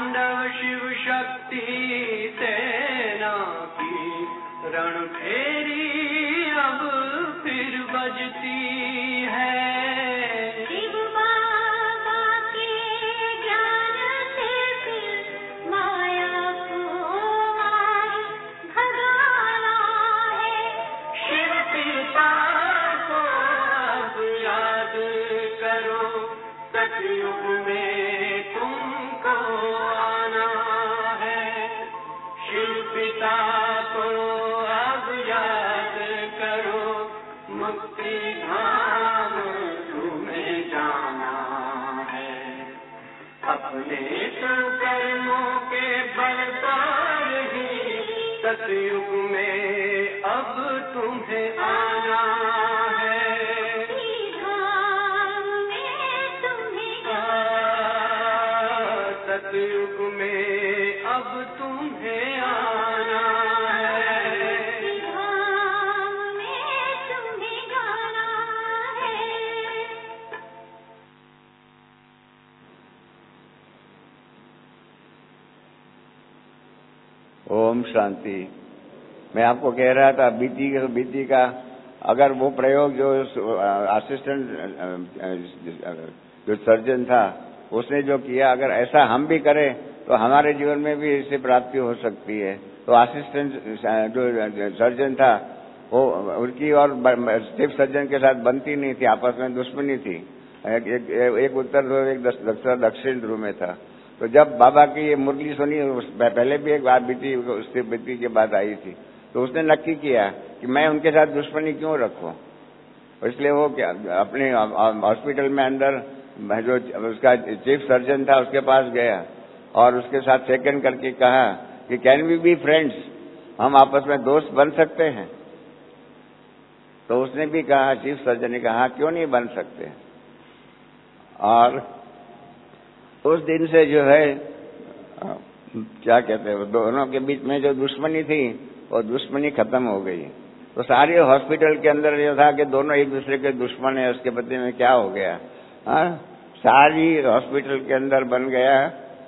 तांडव शिव शक्ति सेना की रणभेरी अब फिर बजती है। शिव बाबा के ज्ञान से फिर माया को आज भगाना है। शिव पिता को अब याद करो, सतयुग में तुमको आना है। शिव पिता को अब याद करो, मुक्ति धाम तुम्हें जाना है। अपने कर्मों के बल पर ही सतयुग में अब तुम्हें आना है। धाम में तुम्हें सतयुग में अब तुम्हें आना है। धाम में तुम्हें जाना है। ओम शांति। मैं आपको कह रहा था बीती का अगर वो प्रयोग जो असिस्टेंट जो सर्जन था उसने जो किया, अगर ऐसा हम भी करें तो हमारे जीवन में भी इससे प्राप्ति हो सकती है। तो असिस्टेंट जो सर्जन था वो उनकी और स्टीफ सर्जन के साथ बनती नहीं थी, आपस में दुश्मनी थी। एक उत्तर ध्रुव एक दक्षिण ध्रुव में था। तो जब बाबा की ये मुरली सुनी, पहले भी एक बात बीती के बाद आई थी, तो उसने नक्की किया कि मैं उनके साथ दुश्मनी क्यों रखूं। इसलिए वो अपने हॉस्पिटल में अंदर जो उसका चीफ सर्जन था उसके पास गया और उसके साथ सेकंड करके कहा कि कैन वी बी फ्रेंड्स, हम आपस में दोस्त बन सकते हैं। तो उसने भी कहा, चीफ सर्जन ने कहा क्यों नहीं बन सकते। और उस दिन से जो है क्या कहते हैं, दोनों के बीच में जो दुश्मनी थी वो दुश्मनी खत्म हो गई। तो सारे हॉस्पिटल के अंदर जो था कि दोनों एक दूसरे के दुश्मन है, उसके बदले में क्या हो गया, सारी हॉस्पिटल के अंदर बन गया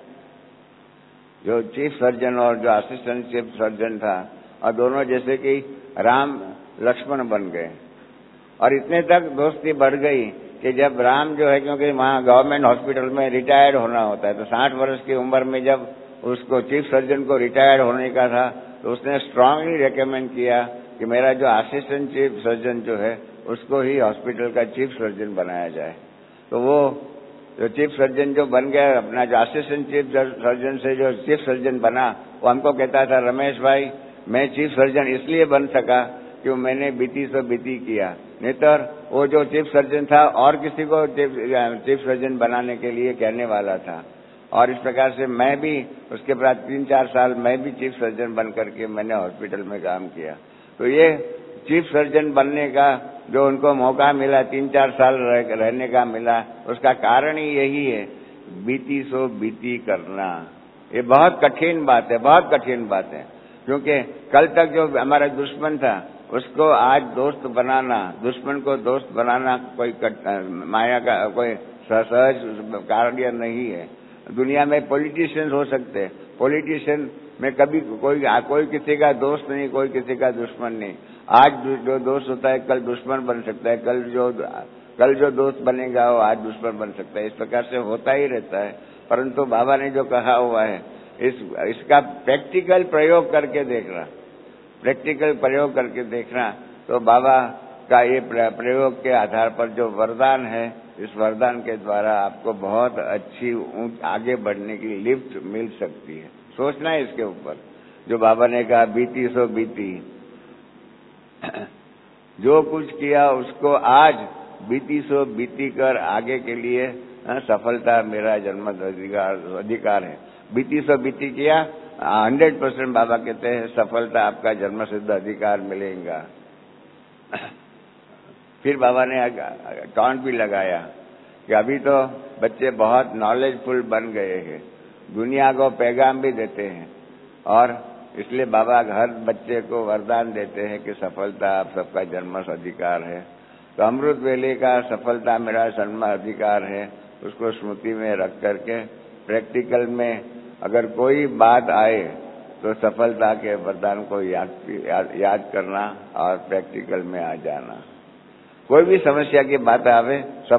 जो चीफ सर्जन और जो असिस्टेंट चीफ सर्जन था, और दोनों जैसे कि राम लक्ष्मण बन गए। और इतने तक दोस्ती बढ़ गई कि जब राम जो है, क्योंकि वहाँ गवर्नमेंट हॉस्पिटल में रिटायर्ड होना होता है, तो 60 वर्ष की उम्र में जब उसको चीफ सर्जन को रिटायर्ड होने का था, तो उसने स्ट्रांगली रेकमेंड किया कि मेरा जो असिस्टेंट चीफ सर्जन जो है उसको ही हॉस्पिटल का चीफ सर्जन बनाया जाए। तो वो जो चीफ सर्जन जो बन गया, अपना जो असिस्टेंट चीफ सर्जन से जो चीफ सर्जन बना, वो हमको कहता था, रमेश भाई मैं चीफ सर्जन इसलिए बन सका कि मैंने बीती से बीती किया, नहीं तो वो जो चीफ सर्जन था और किसी को चीफ सर्जन बनाने के लिए कहने वाला था। और इस प्रकार से मैं भी उसके बाद 3-4 साल मैं भी चीफ सर्जन बन करके मैंने हॉस्पिटल में काम किया। तो ये चीफ सर्जन बनने का जो उनको मौका मिला, 3-4 साल रहने का मिला, उसका कारण ही यही है, बीती सो बीती करना। ये बहुत कठिन बात है, बहुत कठिन बात है, क्योंकि कल तक जो हमारा दुश्मन था उसको आज दोस्त बनाना, दुश्मन को दोस्त बनाना कोई माया का कोई सहज कार्य नहीं है। दुनिया में पॉलिटिशियंस हो सकते हैं, पॉलिटिशियन में कभी कोई किसी का दोस्त नहीं, कोई किसी का दुश्मन नहीं। आज जो दोस्त होता है कल दुश्मन बन सकता है, कल जो दोस्त बनेगा वो आज दुश्मन बन सकता है। इस प्रकार से होता ही रहता है। परंतु बाबा ने जो कहा हुआ है इसका प्रैक्टिकल प्रयोग करके देखना, प्रैक्टिकल प्रयोग करके देखना, तो बाबा का ये प्रयोग के आधार पर जो वरदान है, इस वरदान के द्वारा आपको बहुत अच्छी आगे बढ़ने की लिफ्ट मिल सकती है। सोचना है इसके ऊपर। जो बाबा ने कहा बीती सो बीती, जो कुछ किया उसको आज बीती सो बीती कर आगे के लिए सफलता मेरा जन्म अधिकार है। बीती सो बीती किया, 100% बाबा कहते हैं सफलता आपका जन्म सिद्ध अधिकार मिलेगा। फिर बाबा ने काउंट भी लगाया कि अभी तो बच्चे बहुत नॉलेजफुल बन गए हैं, दुनिया को पैगाम भी देते हैं, और इसलिए बाबा हर बच्चे को वरदान देते हैं कि सफलता आप सबका जन्म अधिकार है। तो अमृत वेले का सफलता मेरा जन्म अधिकार है, उसको स्मृति में रख करके प्रैक्टिकल में अगर कोई बात आए तो सफलता के वरदान को याद करना और प्रैक्टिकल में आ जाना। कोई भी समस्या की बात आवे,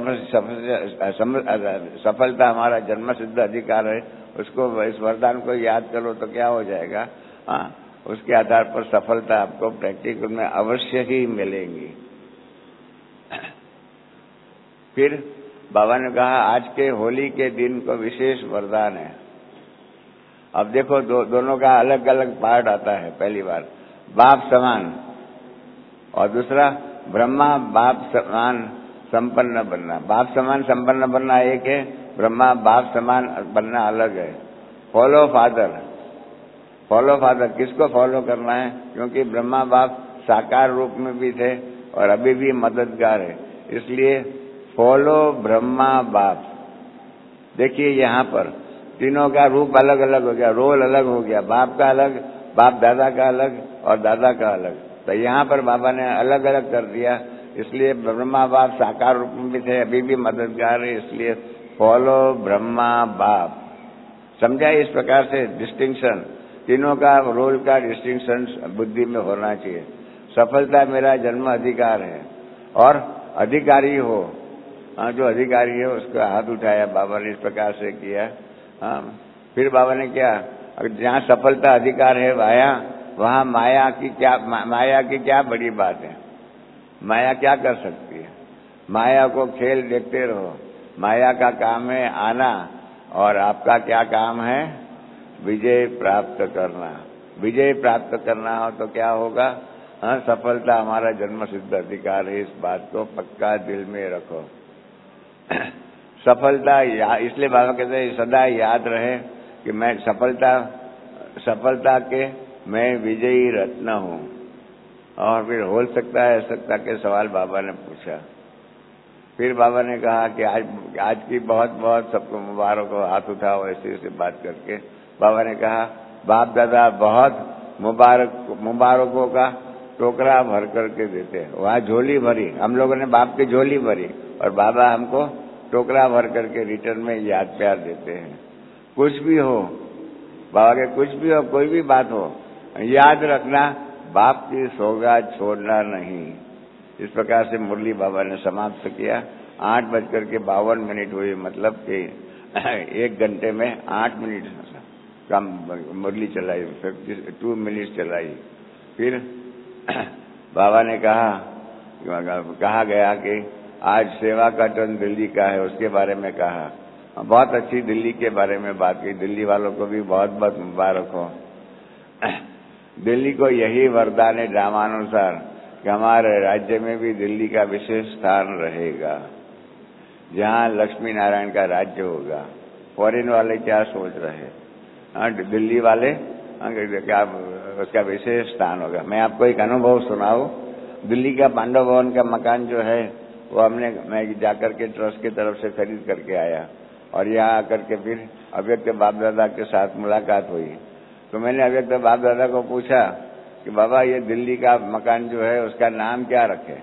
सफलता हमारा जन्म सिद्ध अधिकार है, उसको इस वरदान को याद करो तो क्या हो जाएगा। हाँ, उसके आधार पर सफलता आपको प्रैक्टिकल में अवश्य ही मिलेंगी। फिर बाबा ने कहा आज के होली के दिन को विशेष वरदान है। अब देखो दोनों का अलग अलग पार्ट आता है। पहली बार बाप समान और दूसरा ब्रह्मा बाप समान संपन्न बनना। बाप समान संपन्न बनना एक है, ब्रह्मा बाप समान बनना अलग है। फॉलो फादर, फॉलो फादर किसको फॉलो करना है? क्योंकि ब्रह्मा बाप साकार रूप में भी थे और अभी भी मददगार है, इसलिए फॉलो ब्रह्मा बाप। देखिए यहाँ पर तीनों का रूप अलग अलग हो गया, रोल अलग हो गया, बाप का अलग, बाप दादा का अलग और दादा का अलग। तो यहाँ पर बाबा ने अलग अलग कर दिया, इसलिए ब्रह्मा बाप साकार रूप में भी थे, अभी भी मददगार है, इसलिए फॉलो ब्रह्मा बाप। समझा? इस प्रकार से डिस्टिंक्शन, तीनों का रोल का डिस्टिंक्शन बुद्धि में होना चाहिए। सफलता मेरा जन्म अधिकार है और अधिकारी हो। जो अधिकारी है उसका हाथ उठाया बाबा ने, इस प्रकार से किया। फिर बाबा ने क्या, जहाँ सफलता अधिकार है वहाँ माया की क्या बड़ी बात है? माया क्या कर सकती है? माया को खेल देखते रहो। माया का काम है आना और आपका क्या काम है? विजय प्राप्त करना। विजय प्राप्त करना हो तो क्या होगा? सफलता हमारा जन्म सिद्ध अधिकार है, इस बात को पक्का दिल में रखो। सफलता इसलिए बाबा कहते हैं सदा याद रहे कि मैं सफलता के मैं विजयी रत्न हूँ। और फिर हो सकता है सत्ता के सवाल बाबा ने पूछा। फिर बाबा ने कहा कि आज की बहुत बहुत सबको मुबारक हो, हाथ उठाओ ऐसे बात करके। बाबा ने कहा बाप दादा बहुत मुबारकों का टोकरा भर करके देते हैं। वहाँ झोली भरी, हम लोगों ने बाप की झोली भरी और बाबा हमको टोकरा भर करके रिटर्न में याद प्यार देते हैं। कुछ भी हो बाबा के, कुछ भी हो, कोई भी बात हो, याद रखना बाप की सौगात छोड़ना नहीं। इस प्रकार से मुरली बाबा ने समाप्त किया। 8:52 हुई, मतलब कि 1 घंटे में 8 मिनट कम मुरली चलाई, 52 मिनट चलाई। फिर बाबा ने कहा गया कि आज सेवा का टर्न दिल्ली का है, उसके बारे में कहा। बहुत अच्छी दिल्ली के बारे में बात की। दिल्ली वालों को भी बहुत बहुत मुबारक हो। दिल्ली को यही वरदान है ड्रामानुसार कि हमारे राज्य में भी दिल्ली का विशेष स्थान रहेगा, जहाँ लक्ष्मी नारायण का राज्य होगा। फॉरेन वाले क्या सोच रहे हैं? दिल्ली वाले क्या उसका विशेष स्थान होगा। मैं आपको एक अनुभव सुनाऊं। दिल्ली का पांडव भवन का मकान जो है वो मैं जाकर के ट्रस्ट की तरफ से खरीद करके आया और यहाँ आकर के फिर अव्यक्त बाप दादा के साथ मुलाकात हुई। तो मैंने अव्यक्त बाप दादा को पूछा कि बाबा ये दिल्ली का मकान जो है उसका नाम क्या रखे?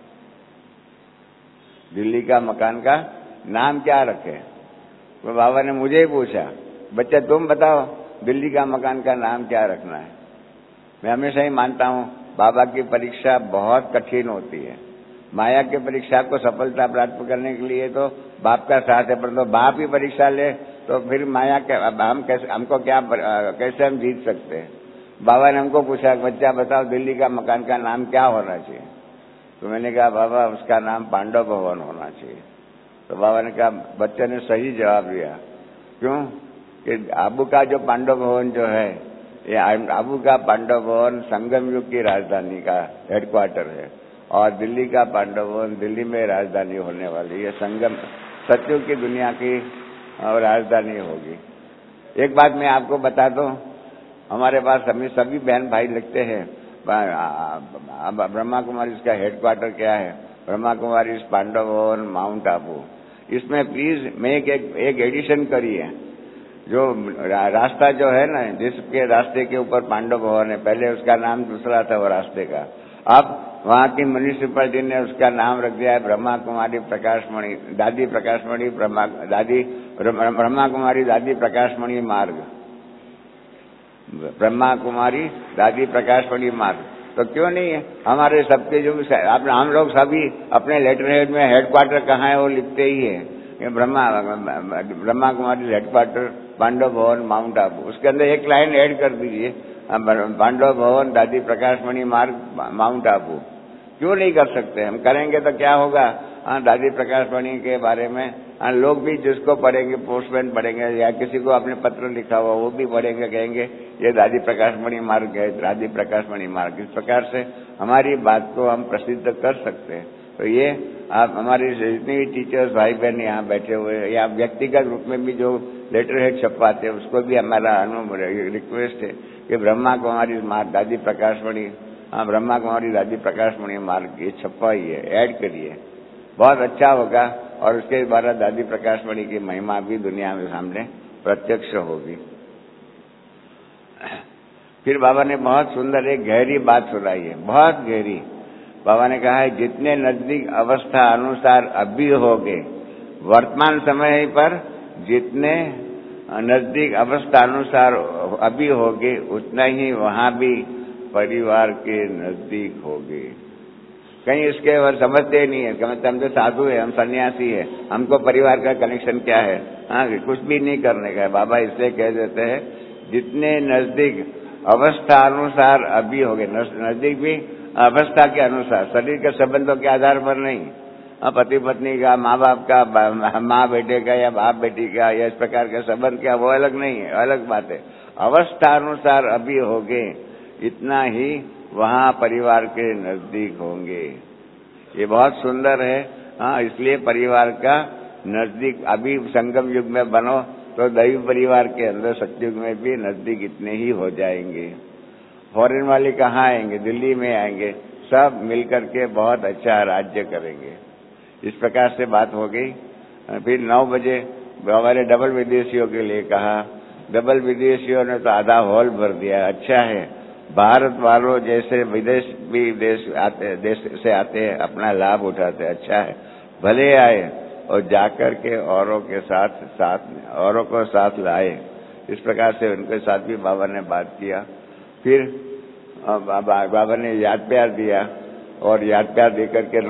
दिल्ली का मकान का नाम क्या रखे? तो बाबा ने मुझे ही पूछा, बच्चा तुम बताओ दिल्ली का मकान का नाम क्या रखना है? मैं हमेशा ही मानता हूँ बाबा की परीक्षा बहुत कठिन होती है। माया की परीक्षा को सफलता प्राप्त करने के लिए तो बाप का साथ है, पर तो बाप ही परीक्षा ले तो फिर माया के हमको क्या कैसे हम जीत सकते हैं? बाबा ने हमको पूछा, बच्चा बताओ दिल्ली का मकान का नाम क्या होना चाहिए? तो मैंने कहा बाबा उसका नाम पांडव भवन होना चाहिए। तो बाबा ने कहा, बच्चे ने सही जवाब दिया। क्यों? कि आबू का जो पांडव भवन जो है, ये आबू का पांडव भवन संगम युग की राजधानी का हेडक्वार्टर है और दिल्ली का पांडव भवन दिल्ली में राजधानी होने वाली है। संगम सत्युग की दुनिया की राजधानी होगी। एक बात मैं आपको बता दूं, हमारे पास सभी बहन भाई लिखते हैं ब्रह्मा कुमारी इसका हेडक्वार्टर क्या है? ब्रह्मा कुमारी पांडव भवन माउंट आबू। इसमें प्लीज मैं एक एडिशन करी है। जो रास्ता जो है ना, जिसके रास्ते के ऊपर पांडव भवन है, पहले उसका नाम दूसरा था वो रास्ते का। अब वहाँ की म्यूनिसिपलिटी ने उसका नाम रख दिया है ब्रह्मा कुमारी प्रकाशमणि दादी प्रकाशमणि ब्रह्मा कुमारी दादी प्रकाशमणि मार्ग। ब्रह्मा कुमारी दादी प्रकाशमणि मार्ग, तो क्यों नहीं है? हमारे सबके जो हम लोग सभी अपने लेटर हेड में हेडक्वार्टर कहाँ है वो लिखते ही है कि ब्रह्मा कुमारी हेडक्वार्टर पांडव भवन माउंट आबू। उसके अंदर एक लाइन ऐड कर दीजिए, पांडव भवन दादी प्रकाशमणि मार्ग माउंट आबू। क्यों नहीं कर सकते? हम करेंगे तो क्या होगा? दादी प्रकाशमणि के बारे में लोग भी जिसको पढ़ेंगे, पोस्टमैन पढ़ेंगे या किसी को आपने पत्र लिखा हुआ वो भी पढ़ेंगे, कहेंगे ये दादी प्रकाशमणि मार्ग है, दादी प्रकाशमणि मार्ग। इस प्रकार से हमारी बात को हम प्रसिद्ध कर सकते हैं। तो ये आप हमारी जितनी भी टीचर्स भाई बहन यहाँ बैठे हुए या व्यक्तिगत रूप में भी जो लेटर हेड छपवाते हैं उसको भी हमारा रिक्वेस्ट है कि ब्रह्मा कुमारी मार्ग दादी प्रकाशमणि, ब्रह्मा कुमारी दादी प्रकाशमणि मार्ग ये छपवाइए, ऐड करिए, बहुत अच्छा होगा। और उसके द्वारा दादी प्रकाशमणि की महिमा भी दुनिया में सामने प्रत्यक्ष होगी। फिर बाबा ने बहुत सुंदर एक गहरी बात सुनाई है, बहुत गहरी। बाबा ने कहा है जितने नजदीक अवस्था अनुसार अभी होगे, वर्तमान समय पर जितने नजदीक अवस्था अनुसार अभी होगे उतना ही वहां भी परिवार के नजदीक होगे। कहीं इसके और समझते नहीं है, हम तो साधु है, हम सन्यासी है, हमको परिवार का कनेक्शन क्या है? कुछ भी नहीं करने का है। बाबा इसलिए कह देते हैं जितने नजदीक अवस्था अनुसार अभी होगे, नजदीक भी अवस्था के अनुसार, शरीर के संबंधों के आधार पर नहीं, पति पत्नी का, माँ बाप का, माँ बेटे का या बाप बेटी का या इस प्रकार के संबंध क्या, वो अलग नहीं है, अलग बात है। अवस्था अनुसार अभी होगे इतना ही वहां परिवार के नजदीक होंगे। ये बहुत सुंदर है। इसलिए परिवार का नजदीक अभी संगम युग में बनो तो दैव परिवार के अंदर सतयुग में भी नजदीक इतने ही हो जाएंगे। फॉरेन वाले कहाँ आएंगे? दिल्ली में आएंगे, सब मिलकर के बहुत अच्छा राज्य करेंगे। इस प्रकार से बात हो गई। फिर 9 बजे हमारे डबल विदेशियों के लिए कहा। डबल विदेशियों ने तो आधा हॉल भर दिया। अच्छा है, भारत वालों जैसे विदेश भी देश से आते हैं, अपना लाभ उठाते हैं। अच्छा है, भले आए और जाकर के औरों के साथ औरों को साथ लाए। इस प्रकार से उनके साथ भी बाबा ने बात किया। फिर बाबा ने याद प्यार दिया और याद प्यार देकर के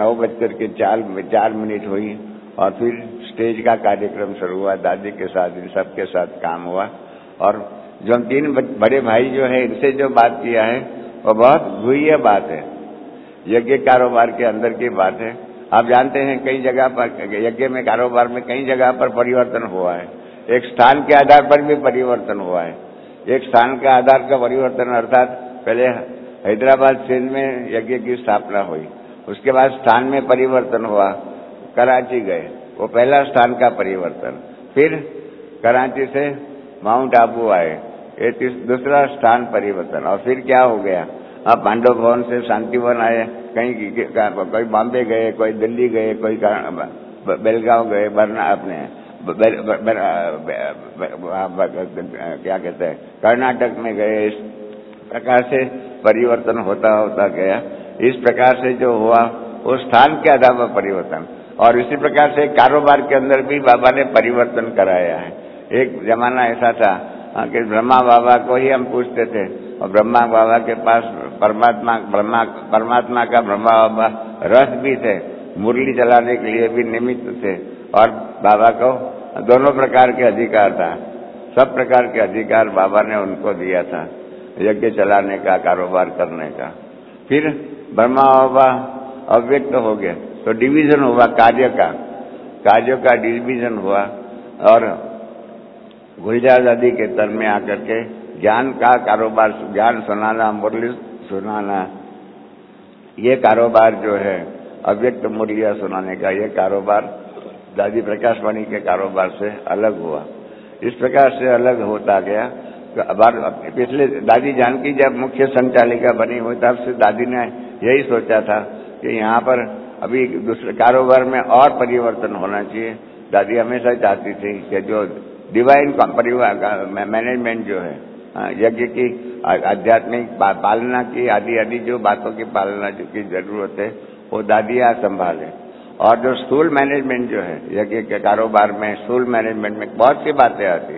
9:04 हुई और फिर स्टेज का कार्यक्रम शुरू हुआ। दादी के साथ इन सबके साथ काम हुआ और जो हम 3 बड़े भाई जो है इनसे जो बात किया है वो बहुत गुह्य बात है, यज्ञ कारोबार के अंदर की बात है। आप जानते हैं कई जगह पर यज्ञ में कारोबार में कई जगह पर परिवर्तन हुआ है। एक स्थान के आधार पर भी परिवर्तन हुआ है। एक स्थान का आधार का परिवर्तन अर्थात पहले हैदराबाद सिंध में यज्ञ की स्थापना हुई, उसके बाद स्थान में परिवर्तन हुआ, कराची गए, वो पहला स्थान का परिवर्तन। फिर कराची से माउंट आबू आए, ये दूसरा स्थान परिवर्तन। और फिर क्या हो गया? आप पांडव भवन से शांतिवन आए, कोई बॉम्बे गए, कोई दिल्ली गए, कोई बेलगांव गए, क्या कहते हैं कर्नाटक में गए। इस प्रकार से परिवर्तन होता होता गया। इस प्रकार से जो हुआ वो स्थान के आधार पर परिवर्तन। और इसी प्रकार से कारोबार के अंदर भी बाबा ने परिवर्तन कराया है। एक जमाना ऐसा था कि ब्रह्मा बाबा को ही हम पूछते थे और ब्रह्मा बाबा के पास परमात्मा का ब्रह्मा बाबा रथ भी थे, मुरली चलाने के लिए भी निमित्त थे और बाबा को दोनों प्रकार के अधिकार था, सब प्रकार के अधिकार बाबा ने उनको दिया था, यज्ञ चलाने का, कारोबार करने का। फिर ब्रह्मा बाबा अव्यक्त हो गए तो डिवीजन हुआ कार्यों का डिवीजन हुआ और गुलजार दादी के तन में आकर के ज्ञान का कारोबार, ज्ञान सुनाना, मुरली सुनाना, ये कारोबार जो है अव्यक्त मुरलियां सुनाने का, ये कारोबार दादी प्रकाशमणि के कारोबार से अलग हुआ। इस प्रकार से अलग होता गया। तो पिछले दादी जानकी जब मुख्य संचालिका बनी हुई तब से दादी ने यही सोचा था कि यहाँ पर अभी दूसरे कारोबार में और परिवर्तन होना चाहिए। दादी हमेशा चाहती थी कि जो डिवाइन परिवार का मैनेजमेंट जो है, यज्ञ की आध्यात्मिक पालना की आदि जो बातों की पालना की जरूरत है वो दादियाँ संभाले। और जो स्थूल मैनेजमेंट जो है यज्ञ के कारोबार में, स्थूल मैनेजमेंट में बहुत सी बातें आती,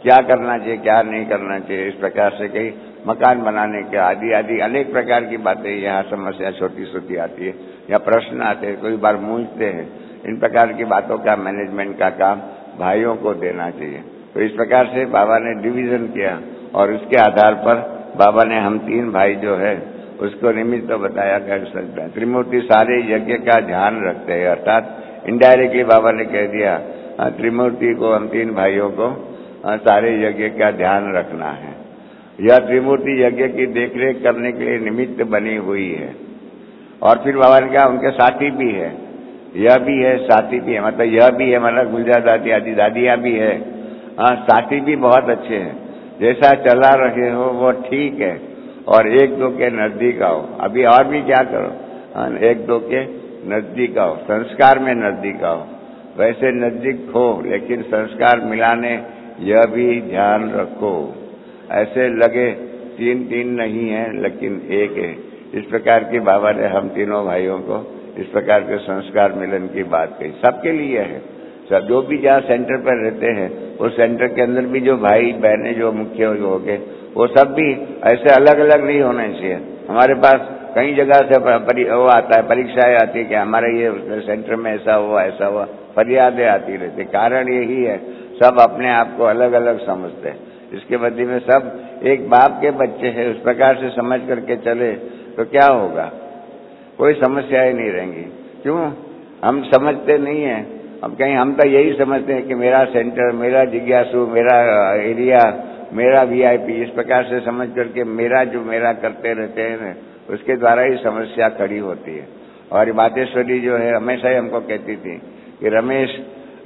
क्या करना चाहिए, क्या नहीं करना चाहिए, इस प्रकार से कई मकान बनाने के आदि आदि अनेक प्रकार की बातें यहाँ समस्या छोटी छोटी आती है या प्रश्न आते हैं, कोई बार मूंझते हैं। इन प्रकार की बातों का मैनेजमेंट का काम भाइयों को देना चाहिए। तो इस प्रकार से बाबा ने डिवीजन किया और उसके आधार पर बाबा ने हम 3 भाई जो है उसको निमित्त तो बताया कर सकते हैं। त्रिमूर्ति सारे यज्ञ का ध्यान रखते हैं, अर्थात इनडायरेक्टली बाबा ने कह दिया त्रिमूर्ति को, हम 3 भाइयों को सारे यज्ञ का ध्यान रखना है। यह त्रिमूर्ति यज्ञ की देखरेख करने के लिए निमित्त बनी हुई है। और फिर बाबा ने कहा उनके साथी भी है, यह भी है, साथी भी है, मतलब यह भी है, मतलब गुलजार दादी आदि दादियाँ भी है, साथी भी बहुत अच्छे हैं। जैसा चला रहे हो वो ठीक है और 1-2 के नजदीक आओ। अभी और भी क्या करो, 1-2 के नजदीक आओ, संस्कार में नजदीक आओ। वैसे नजदीक हो लेकिन संस्कार मिलाने यह भी ध्यान रखो। ऐसे लगे 3 नहीं है लेकिन 1 है। इस प्रकार की बाबा ने हम तीनों भाइयों को इस प्रकार के संस्कार मिलन की बात कही। सबके लिए है, सब जो भी जहाँ सेंटर पर रहते हैं उस सेंटर के अंदर भी जो भाई बहनें जो मुख्य हो गए वो सब भी ऐसे अलग अलग नहीं होने चाहिए। हमारे पास कई जगह से वो आता है, परीक्षाएं आती है कि हमारे ये सेंटर में ऐसा हुआ, फरियादें आती रहती। कारण यही है सब अपने आप को अलग अलग समझते हैं। इसके बदले में सब एक बाप के बच्चे हैं, उस प्रकार से समझ करके चले तो क्या होगा, कोई समस्याएं नहीं रहेंगी। क्यों? हम समझते नहीं हैं। अब कहीं हम तो यही समझते हैं कि मेरा सेंटर, मेरा जिज्ञासु, मेरा एरिया, मेरा वीआईपी, इस प्रकार से समझ करके मेरा करते रहते हैं, उसके द्वारा ही समस्या खड़ी होती है। और मातेश्वरी जो है हमेशा ही हमको कहती थी कि रमेश,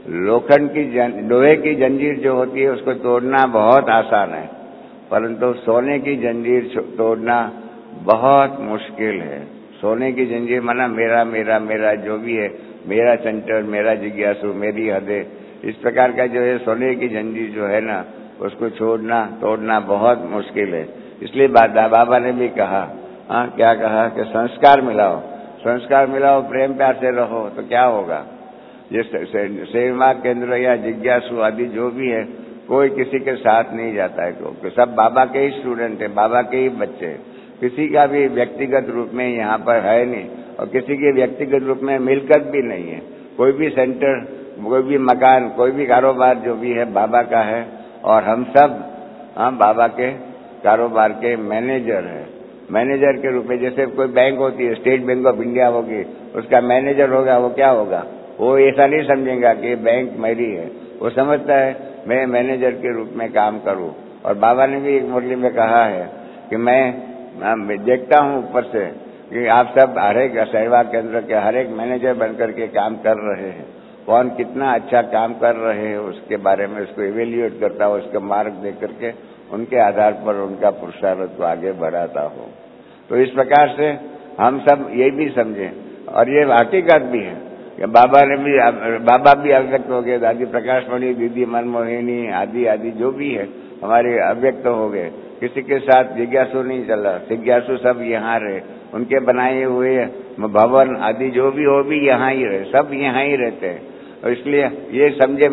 लोहे की जंजीर जो होती है उसको तोड़ना बहुत आसान है, परंतु सोने की जंजीर तोड़ना बहुत मुश्किल है। सोने की जंजीर माना मेरा जो भी है, मेरा सेंटर, मेरा जिज्ञासु, मेरी हदें, इस प्रकार का जो है सोने की जंजीर जो है ना उसको तोड़ना बहुत मुश्किल है। इसलिए बाबा ने भी कहा, क्या कहा कि संस्कार मिलाओ, प्रेम प्यार से रहो तो क्या होगा। ये सेवा केंद्र या जिज्ञासु आदि जो भी है कोई किसी के साथ नहीं जाता है, क्योंकि सब बाबा के ही स्टूडेंट है, बाबा के ही बच्चे हैं। किसी का भी व्यक्तिगत रूप में यहाँ पर है नहीं और किसी के व्यक्तिगत रूप में मिलकत भी नहीं है। कोई भी सेंटर, कोई भी मकान, कोई भी कारोबार जो भी है बाबा का है और हम सब बाबा के कारोबार के मैनेजर हैं। मैनेजर के रूप में जैसे कोई बैंक होती है, स्टेट बैंक ऑफ इंडिया होगी, उसका मैनेजर होगा, वो क्या होगा, वो ऐसा नहीं समझेगा कि बैंक मेरी है, वो समझता है मैं मैनेजर के रूप में काम करूं। और बाबा ने भी एक मुरली में कहा है कि मैं देखता हूं ऊपर से कि आप सब हर एक सेवा केंद्र के हर एक मैनेजर बनकर के काम कर रहे हैं, कौन कितना अच्छा काम कर रहे हैं उसके बारे में उसको इवेल्युएट करता हो, उसका मार्क दे करके उनके आधार पर उनका पुरुषार्थ को आगे बढ़ाता हो। तो इस प्रकार से हम सब ये भी समझें और ये हकीकत भी है कि बाबा भी अव्यक्त हो गए, दादी प्रकाशमणि, दीदी मनमोहिनी आदि जो भी है हमारे अव्यक्त हो गए। किसी के साथ जिज्ञासु नहीं चला, जिज्ञासु सब यहाँ रहे, उनके बनाए हुए भवन आदि जो भी हो भी यहाँ ही रहे, सब यहाँ ही रहते हैं। और इसलिए ये समझे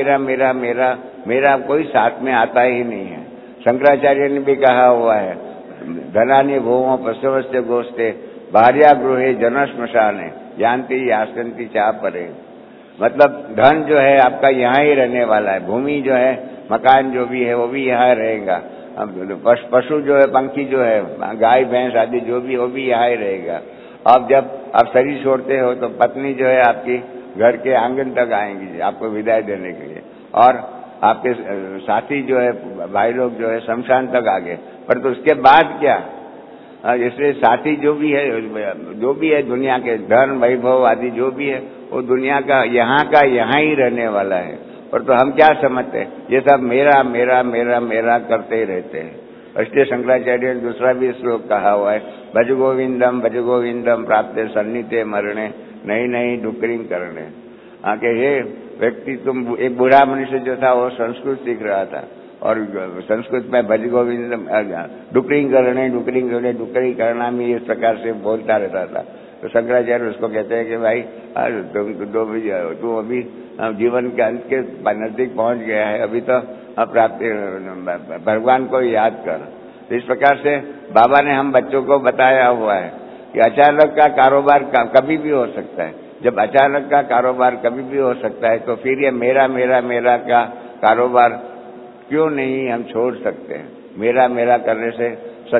मेरा कोई साथ में आता ही नहीं है। शंकराचार्य ने भी कहा हुआ है, धनानि भूमो पशवस्य गोष्ठे भार्या गृहे जन श्मशाने जानती आसंती चाह परे। मतलब धन जो है आपका यहाँ ही रहने वाला है, भूमि जो है, मकान जो भी है वो भी यहाँ रहेगा, पशु जो है, पंखी जो है, गाय भैंस आदि जो भी वो भी यहाँ ही रहेगा। अब जब आप शरीर छोड़ते हो तो पत्नी जो है आपकी घर के आंगन तक आएंगी आपको विदाई देने के लिए, और आपके साथी जो है, भाई लोग जो है शमशान तक आ गए। पर तो उसके बाद क्या, इसलिए साथी जो भी है दुनिया के धन वैभव आदि जो भी है वो दुनिया का यहाँ ही रहने वाला है। और तो हम क्या समझते हैं, ये सब मेरा करते ही रहते हैं। इसलिए शंकराचार्य ने दूसरा भी श्लोक कहा हुआ है, भज गोविंदम प्राप्ते सन्निते मरणे नहीं डुकरिंग करने। आके हे व्यक्ति, तुम एक बूढ़ा मनुष्य जो था वो संस्कृत सीख रहा था और संस्कृत में भज गोविंदम डुकरिंग करना में इस प्रकार से बोलता रहता था। तो शंकराचार्य उसको कहते हैं कि भाई तू अभी जीवन के अंत के नजदीक पहुंच गया है, अभी तो प्राप्ति भगवान को याद कर। तो इस प्रकार से बाबा ने हम बच्चों को बताया हुआ है कि अचानक का कारोबार कभी भी हो सकता है। जब अचानक का कारोबार कभी भी हो सकता है तो फिर ये मेरा मेरा मेरा का कारोबार क्यों नहीं हम छोड़ सकते हैं? मेरा मेरा करने से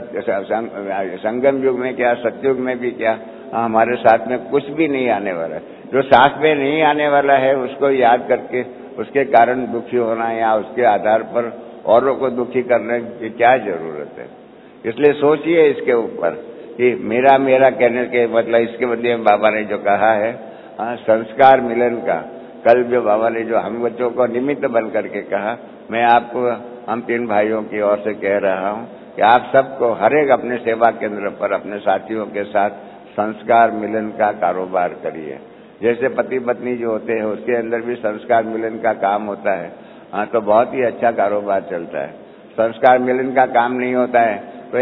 संगम युग में क्या, सतयुग में भी क्या, हमारे साथ में कुछ भी नहीं आने वाला है। जो साथ में नहीं आने वाला है उसको याद करके उसके कारण दुखी होना या उसके आधार पर औरों को दुखी करने की क्या जरूरत है? इसलिए सोचिए इसके ऊपर कि मेरा मेरा कहने के मतलब इसके बदले में बाबा ने जो कहा है संस्कार मिलन का, कल जो बाबा ने जो हम बच्चों को निमित्त बन करके कहा, मैं आपको हम 3 भाइयों की ओर से कह रहा हूं कि आप सबको हर एक अपने सेवा केंद्र पर अपने साथियों के साथ संस्कार मिलन का कारोबार करिए। जैसे पति पत्नी जो होते हैं उसके अंदर भी संस्कार मिलन का काम होता है तो बहुत ही अच्छा कारोबार चलता है। संस्कार मिलन का काम नहीं होता है तो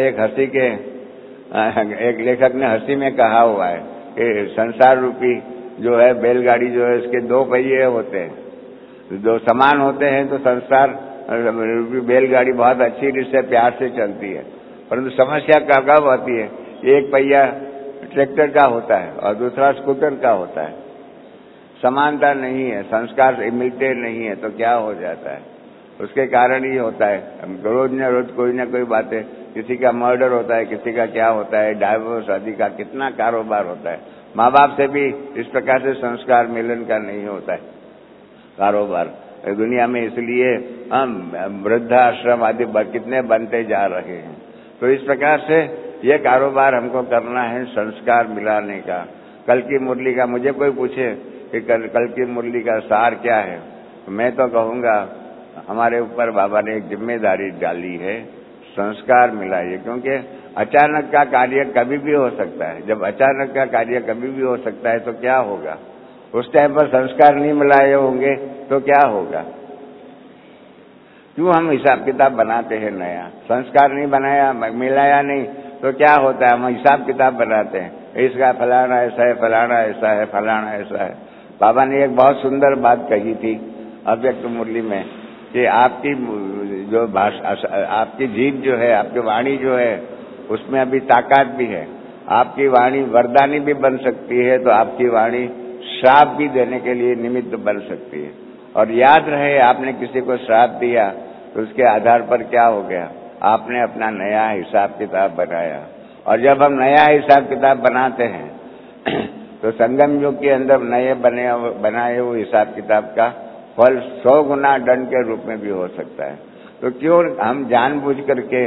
एक लेखक ने हंसी में कहा हुआ है कि संसार रूपी जो है बैलगाड़ी जो है उसके 2 पहिए होते हैं, 2 समान होते हैं तो संसार रूपी बैलगाड़ी बहुत अच्छी रीत से प्यार से चलती है। परंतु समस्या कब होती है? एक पहिया ट्रैक्टर का होता है और दूसरा स्कूटर का होता है, समानता नहीं है, संस्कार मिलते नहीं है तो क्या हो जाता है? उसके कारण ही होता है। रोज न रोज कोई ना कोई बातें, किसी का मर्डर होता है, किसी का क्या होता है, डाइवोर्स आदि का कितना कारोबार होता है। माँ बाप से भी इस प्रकार से संस्कार मिलन का नहीं होता है कारोबार दुनिया में। इसलिए हम वृद्धाश्रम आदि कितने बनते जा रहे हैं। तो इस प्रकार से ये कारोबार हमको करना है संस्कार मिलाने का। कल की मुरली का मुझे कोई पूछे कि कल की मुरली का सार क्या है, मैं तो कहूँगा हमारे ऊपर बाबा ने एक जिम्मेदारी डाली है, संस्कार मिलाइए। क्योंकि अचानक का कार्य कभी भी हो सकता है। जब अचानक का कार्य कभी भी हो सकता है तो क्या होगा? उस टाइम पर संस्कार नहीं मिलाए होंगे तो क्या होगा? क्यों हम हिसाब किताब बनाते हैं नया? संस्कार नहीं बनाया, मिलाया नहीं तो क्या होता है? हम हिसाब किताब बनाते हैं, इसका फलाना ऐसा है, फलाना ऐसा है, फलाना ऐसा है। बाबा ने एक बहुत सुंदर बात कही थी अव्यक्त मुरली में कि आपकी जो भाषा, आपकी जीभ जो है, आपकी वाणी जो है, उसमें अभी ताकत भी है। आपकी वाणी वरदानी भी बन सकती है तो आपकी वाणी श्राप भी देने के लिए निमित्त बन सकती है। और याद रहे, आपने किसी को श्राप दिया तो उसके आधार पर क्या हो गया? आपने अपना नया हिसाब किताब बनाया। और जब हम नया हिसाब किताब बनाते हैं तो संगम युग के अंदर नए बनाए हुए हिसाब किताब का फल 100 गुना दंड के रूप में भी हो सकता है। तो क्यों हम जानबूझ करके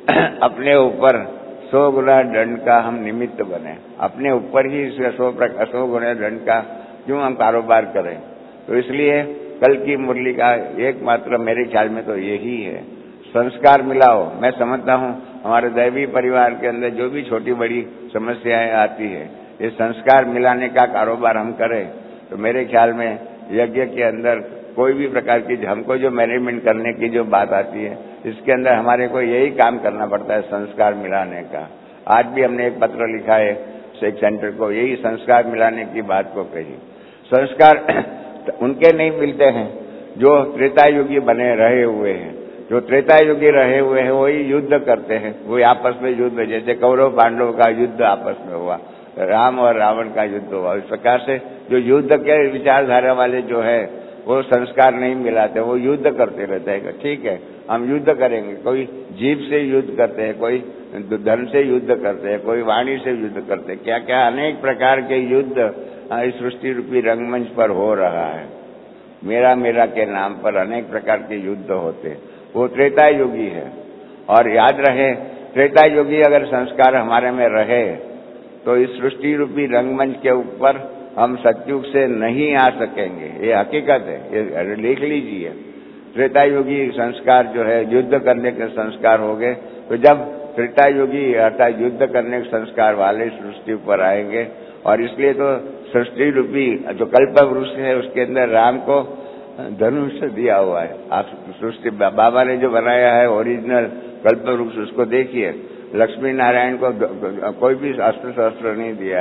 अपने ऊपर 100 गुना दंड का हम निमित्त बने? अपने ऊपर ही 100 गुना दंड का क्यों हम कारोबार करें? तो इसलिए कल की मुरली का एकमात्र मेरे ख्याल में तो यही है, संस्कार मिलाओ। मैं समझता हूँ हमारे दैवी परिवार के अंदर जो भी छोटी बड़ी समस्याएं आती है, ये संस्कार मिलाने का कारोबार हम करें तो मेरे ख्याल में यज्ञ के अंदर कोई भी प्रकार की हमको जो मैनेजमेंट करने की जो बात आती है, इसके अंदर हमारे को यही काम करना पड़ता है, संस्कार मिलाने का। आज भी हमने एक पत्र लिखा है एक सेंटर को, यही संस्कार मिलाने की बात को कही। संस्कार उनके नहीं मिलते हैं जो त्रेता युगी बने रहे हुए हैं। जो त्रेता युगी रहे हुए हैं वही युद्ध करते हैं, वही आपस में युद्ध, जैसे कौरव पांडव का युद्ध आपस में हुआ, राम और रावण का युद्ध हुआ। इस प्रकार से जो युद्ध के विचारधारा वाले जो है वो संस्कार नहीं मिलाते, वो युद्ध करते रहते हैं। ठीक है, हम युद्ध करेंगे, कोई जीभ से युद्ध करते हैं, कोई धन से युद्ध करते हैं, कोई वाणी से युद्ध करते हैं, क्या क्या अनेक प्रकार के युद्ध इस सृष्टि रूपी रंगमंच पर हो रहा है। मेरा मेरा के नाम पर अनेक प्रकार के युद्ध होते हैं, वो त्रेता युगी है। और याद रहे, त्रेता युगी अगर संस्कार हमारे में रहे तो इस सृष्टि रूपी रंगमंच के ऊपर हम सतयुग से नहीं आ सकेंगे, ये हकीकत है, ये लिख लीजिए। त्रेता युगी संस्कार जो है युद्ध करने के संस्कार हो गए, तो जब त्रेता युगी अर्थात युद्ध करने के संस्कार वाले सृष्टि पर आएंगे, और इसलिए तो सृष्टि रूपी जो कल्प वृक्ष है उसके अंदर राम को धनुष दिया हुआ है। आप सृष्टि बाबा ने जो बनाया है ओरिजिनल कल्प वृक्ष, उसको देखिए। लक्ष्मी नारायण को कोई भी अस्त्र शस्त्र नहीं दिया है,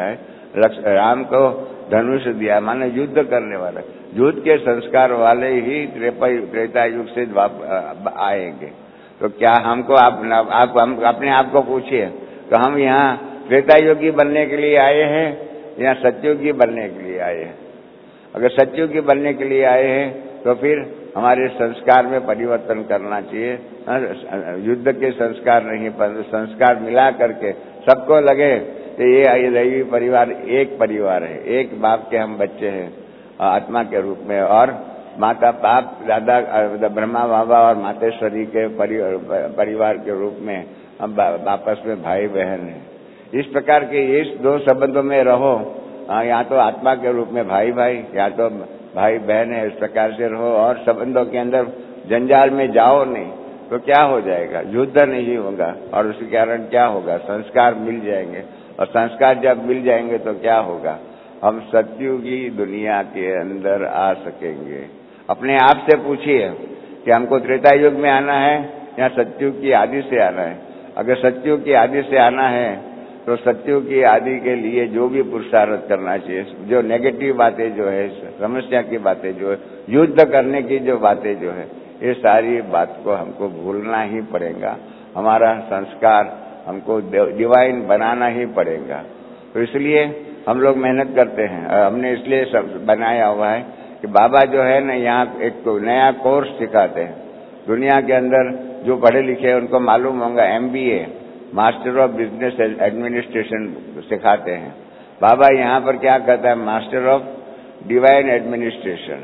राम को धनुष दिया, माने युद्ध करने वाला, युद्ध के संस्कार वाले ही त्रेता युग से आएंगे। तो क्या हमको आप अपने आप को पूछिए, तो हम यहाँ त्रेता युगी बनने के लिए आए हैं या सतयुगी बनने के लिए आए हैं? अगर सतयुगी बनने के लिए आए हैं तो फिर हमारे संस्कार में परिवर्तन करना चाहिए। युद्ध के संस्कार नहीं, पर संस्कार मिला करके सबको लगे कि ये दैवी परिवार एक परिवार है, एक बाप के हम बच्चे हैं आत्मा के रूप में, और माता बाप दादा ब्रह्मा बाबा और मातेश्वरी के परिवार के रूप में हम आपस में भाई बहन हैं। इस प्रकार के इस दो संबंधों में रहो, या तो आत्मा के रूप में भाई भाई, या तो भाई बहन है, इस प्रकार से रहो। और संबंधों के अंदर जंजाल में जाओ नहीं, तो क्या हो जाएगा? युद्ध नहीं होगा, और उसके कारण क्या होगा? संस्कार मिल जाएंगे, और संस्कार जब मिल जाएंगे तो क्या होगा? हम सतयुगी दुनिया के अंदर आ सकेंगे। अपने आप से पूछिए कि हमको त्रेता युग में आना है या सतयुग की आदि से आना है। अगर सतयुग की आदि से आना है तो सतयुग की आदि के लिए जो भी पुरुषार्थ करना चाहिए, जो नेगेटिव बातें जो है, समस्या की बातें जो है, युद्ध करने की जो बातें जो है, ये सारी बात को हमको भूलना ही पड़ेगा। हमारा संस्कार हमको डिवाइन बनाना ही पड़ेगा। तो इसलिए हम लोग मेहनत करते हैं। हमने इसलिए सब बनाया हुआ है कि बाबा जो है ना, यहाँ एक तो नया कोर्स सिखाते हैं। दुनिया के अंदर जो पढ़े लिखे हैं उनको मालूम होगा, MBA master of business administration सिखाते हैं। बाबा यहाँ पर क्या कहता है? Master of divine administration.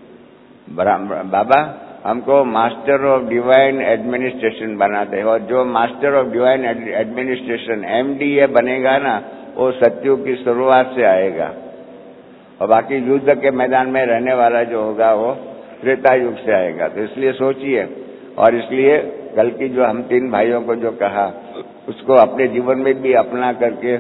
बाबा हमको मास्टर ऑफ डिवाइन एडमिनिस्ट्रेशन बनाते हैं, और जो master of divine administration MDA बनेगा ना, वो सतयुग की शुरुआत से आएगा, और बाकी युद्ध के मैदान में रहने वाला जो होगा वो त्रेता युग से आएगा। तो इसलिए सोचिए, और इसलिए कल की जो हम 3 भाइयों को जो कहा उसको अपने जीवन में भी अपना करके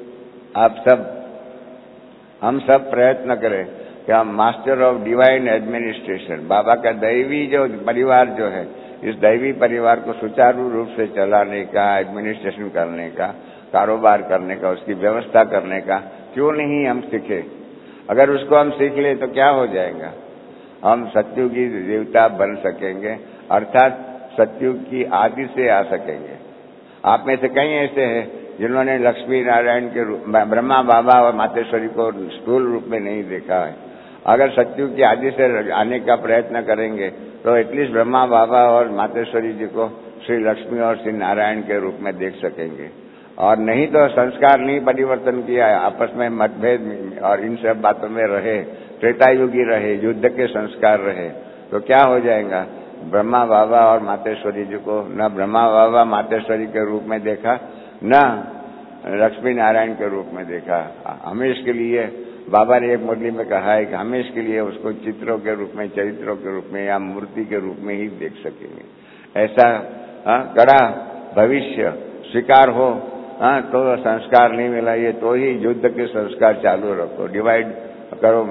हम सब प्रयत्न करें कि हम मास्टर ऑफ डिवाइन एडमिनिस्ट्रेशन, बाबा का दैवी जो परिवार जो है, इस दैवी परिवार को सुचारू रूप से चलाने का, एडमिनिस्ट्रेशन करने का, कारोबार करने का, उसकी व्यवस्था करने का क्यों नहीं हम सीखे? अगर उसको हम सीख ले तो क्या हो जाएगा? हम सतयुगी देवता बन सकेंगे, अर्थात सतयुग की आदि से आ सकेंगे। आप में से कई ऐसे हैं जिन्होंने लक्ष्मी नारायण के रूप, ब्रह्मा बाबा और मातेश्वरी को स्थूल रूप में नहीं देखा है। अगर सतयुग की आदि से आने का प्रयत्न करेंगे तो एटलीस्ट ब्रह्मा बाबा और मातेश्वरी जी को श्री लक्ष्मी और श्री नारायण के रूप में देख सकेंगे। और नहीं तो संस्कार नहीं परिवर्तन किया, आपस में मतभेद और इन सब बातों में रहे, त्रेता युगी रहे, युद्ध के संस्कार रहे, तो क्या हो जाएगा? ब्रह्मा बाबा और मातेश्वरी जी को न ब्रह्मा बाबा मातेश्वरी के रूप में देखा, न लक्ष्मी नारायण के रूप में देखा। हमेश के लिए बाबा ने एक मुरली में कहा है कि हमेश के लिए उसको चित्रों के रूप में, चरित्रों के रूप में या मूर्ति के रूप में ही देख सकेंगे। ऐसा कड़ा भविष्य स्वीकार हो, तो संस्कार नहीं मिला ये, तो ही युद्ध के संस्कार चालू रखो, डिवाइड करो,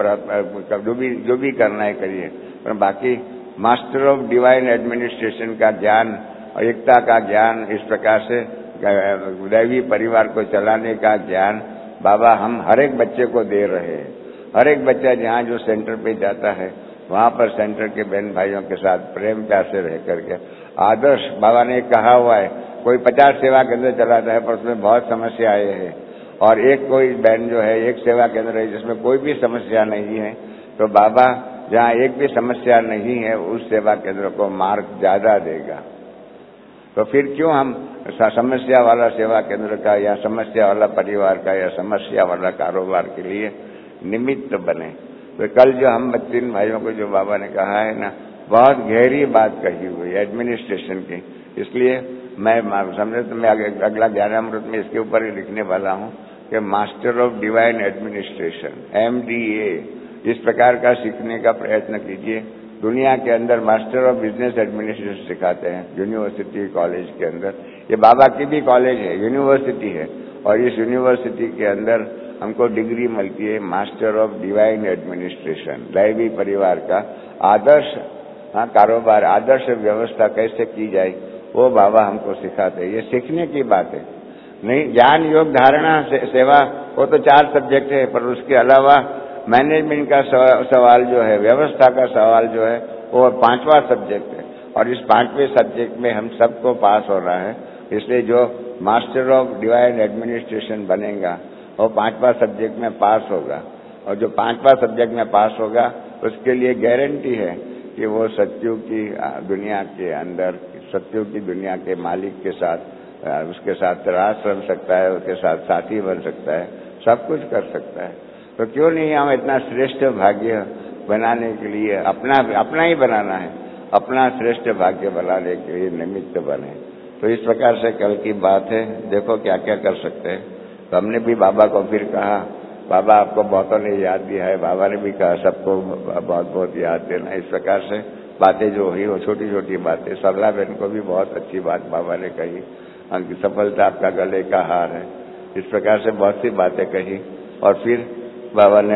जो भी करना है करिए, पर बाकी मास्टर ऑफ डिवाइन एडमिनिस्ट्रेशन का ज्ञान, एकता का ज्ञान, इस प्रकार से दैवी परिवार को चलाने का ज्ञान बाबा हम हर एक बच्चे को दे रहे हैं। हर एक बच्चा जहाँ जो सेंटर पे जाता है वहाँ पर सेंटर के बहन भाइयों के साथ प्रेम प्यार से रह करके आदर्श, बाबा ने कहा हुआ है, कोई 50 सेवा केंद्र चलाता है पर उसमें बहुत समस्याएं हैं, और एक कोई बहन जो है एक सेवा केंद्र है जिसमें कोई भी समस्या नहीं है, तो बाबा जहाँ एक भी समस्या नहीं है उस सेवा केंद्र को मार्क ज्यादा देगा। तो फिर क्यों हम समस्या वाला सेवा केंद्र का या समस्या वाला परिवार का या समस्या वाला कारोबार के लिए निमित्त बने? तो कल जो हम 3 भाइयों को जो बाबा ने कहा है ना, बहुत गहरी बात कही हुई एडमिनिस्ट्रेशन की। इसलिए मैं समझे तो मैं अगला ज्ञानामृत में इसके ऊपर ही लिखने वाला हूँ कि master of divine administration MDA इस प्रकार का सीखने का प्रयत्न कीजिए। दुनिया के अंदर मास्टर ऑफ बिजनेस एडमिनिस्ट्रेशन सिखाते हैं यूनिवर्सिटी कॉलेज के अंदर। ये बाबा की भी कॉलेज है, यूनिवर्सिटी है, और इस यूनिवर्सिटी के अंदर हमको डिग्री मिलती है मास्टर ऑफ डिवाइन एडमिनिस्ट्रेशन। दैवी परिवार का आदर्श कारोबार, आदर्श व्यवस्था कैसे की जाए वो बाबा हमको सिखाते हैं। ये सीखने की बात है। नहीं, ज्ञान योग धारणा सेवा वो तो 4 सब्जेक्ट है, पर उसके अलावा मैनेजमेंट का सवाल जो है, व्यवस्था का सवाल जो है, वो 5वां सब्जेक्ट है। और इस 5वें सब्जेक्ट में हम सबको पास हो रहा है। इसलिए जो मास्टर ऑफ डिवाइन एडमिनिस्ट्रेशन बनेगा वो 5वां सब्जेक्ट में पास होगा, और जो 5वां सब्जेक्ट में पास होगा उसके लिए गारंटी है कि वो सत्युग की दुनिया के अंदर, सत्युग की दुनिया के मालिक के साथ, उसके साथ रास बन सकता है, उसके साथ साथी बन सकता है, सब कुछ कर सकता है। तो क्यों नहीं हम इतना श्रेष्ठ भाग्य बनाने के लिए अपना ही बनाना है, अपना श्रेष्ठ भाग्य बनाने के लिए निमित्त बने। तो इस प्रकार से कल की बात है, देखो क्या क्या कर सकते हैं। तो हमने भी बाबा को फिर कहा, बाबा आपको बहुतों ने याद दिया है, बाबा ने भी कहा सबको बहुत बहुत याद देना। इस प्रकार से बातें जो हुई वो छोटी छोटी बातें, सरला बहन को भी बहुत अच्छी बात बाबा ने कही, सफलता आपका गले का हार है, इस प्रकार से बहुत सी बातें कही। और फिर बाबा ने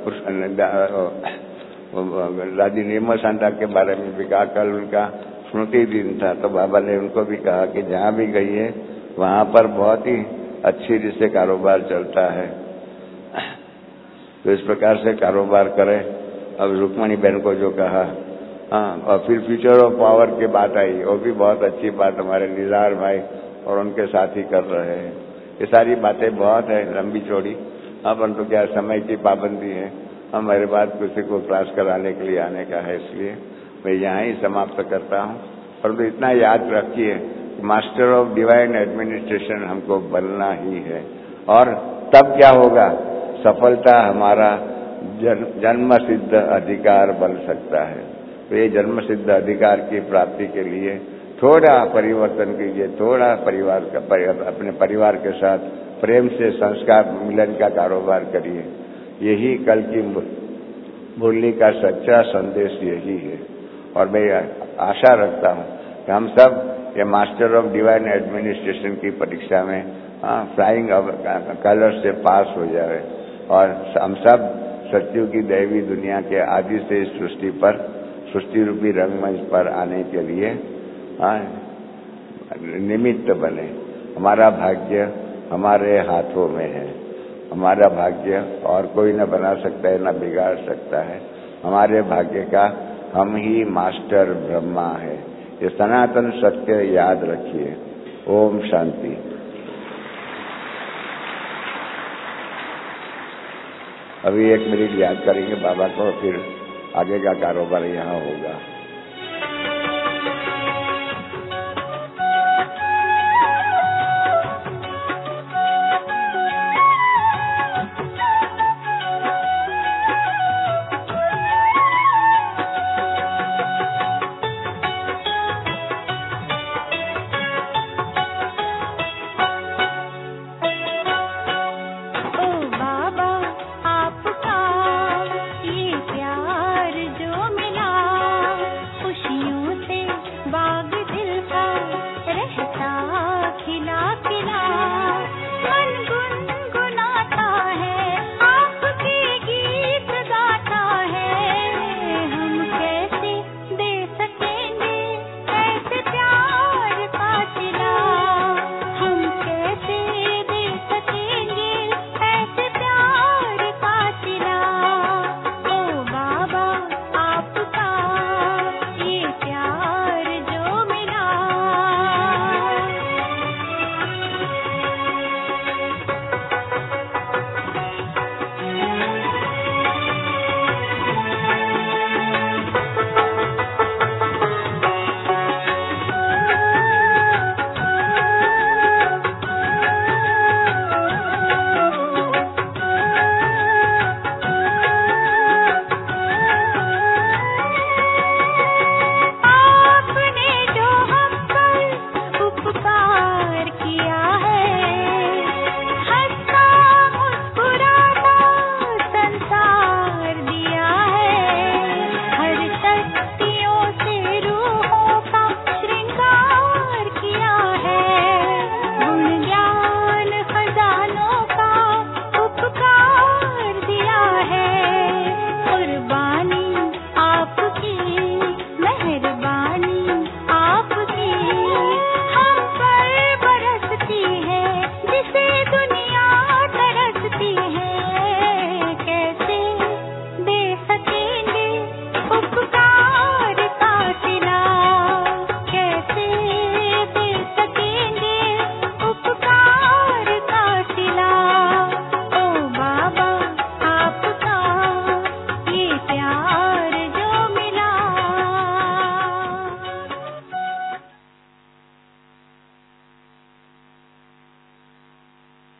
दादी निर्मल शांता के बारे में भी कहा। कल उनका स्मृति दिन था, तो बाबा ने उनको भी कहा कि जहाँ भी गई है वहाँ पर बहुत ही अच्छी रीति से कारोबार चलता है, तो इस प्रकार से कारोबार करें। अब रुक्मणी बहन को जो कहा, हाँ, और फिर फ्यूचर ऑफ पावर की बात आई, वो भी बहुत अच्छी बात हमारे निजार भाई और उनके साथी कर रहे हैं। ये सारी बातें बहुत है लंबी चौड़ी, हाँ, परंतु क्या समय की पाबंदी है, हमारे बाद किसी को क्लास कराने के लिए आने का है, इसलिए मैं यहाँ ही समाप्त करता हूँ। परंतु इतना याद रखिए, मास्टर ऑफ डिवाइन एडमिनिस्ट्रेशन हमको बनना ही है। और तब क्या होगा, सफलता हमारा जन्म सिद्ध अधिकार बन सकता है। तो ये जन्म सिद्ध अधिकार की प्राप्ति के लिए थोड़ा परिवर्तन कीजिए, थोड़ा अपने परिवार के साथ प्रेम से संस्कार मिलन का कारोबार करिए। यही कल की मुरली का सच्चा संदेश यही है। और मैं आशा रखता हूँ कि हम सब ये मास्टर ऑफ डिवाइन एडमिनिस्ट्रेशन की परीक्षा में फ्लाइंग कलर से पास हो जाए, और हम सब सत्युग की दैवी दुनिया के आदि से इस सृष्टि रूपी रंगमंच पर आने के लिए निमित्त बने। हमारा भाग्य हमारे हाथों में है, हमारा भाग्य और कोई न बना सकता है, न बिगाड़ सकता है। हमारे भाग्य का हम ही मास्टर ब्रह्मा है। ये सनातन सत्य याद रखिए। ओम शांति। अभी 1 मिनट याद करेंगे बाबा को, फिर आगे का कारोबार यहाँ होगा।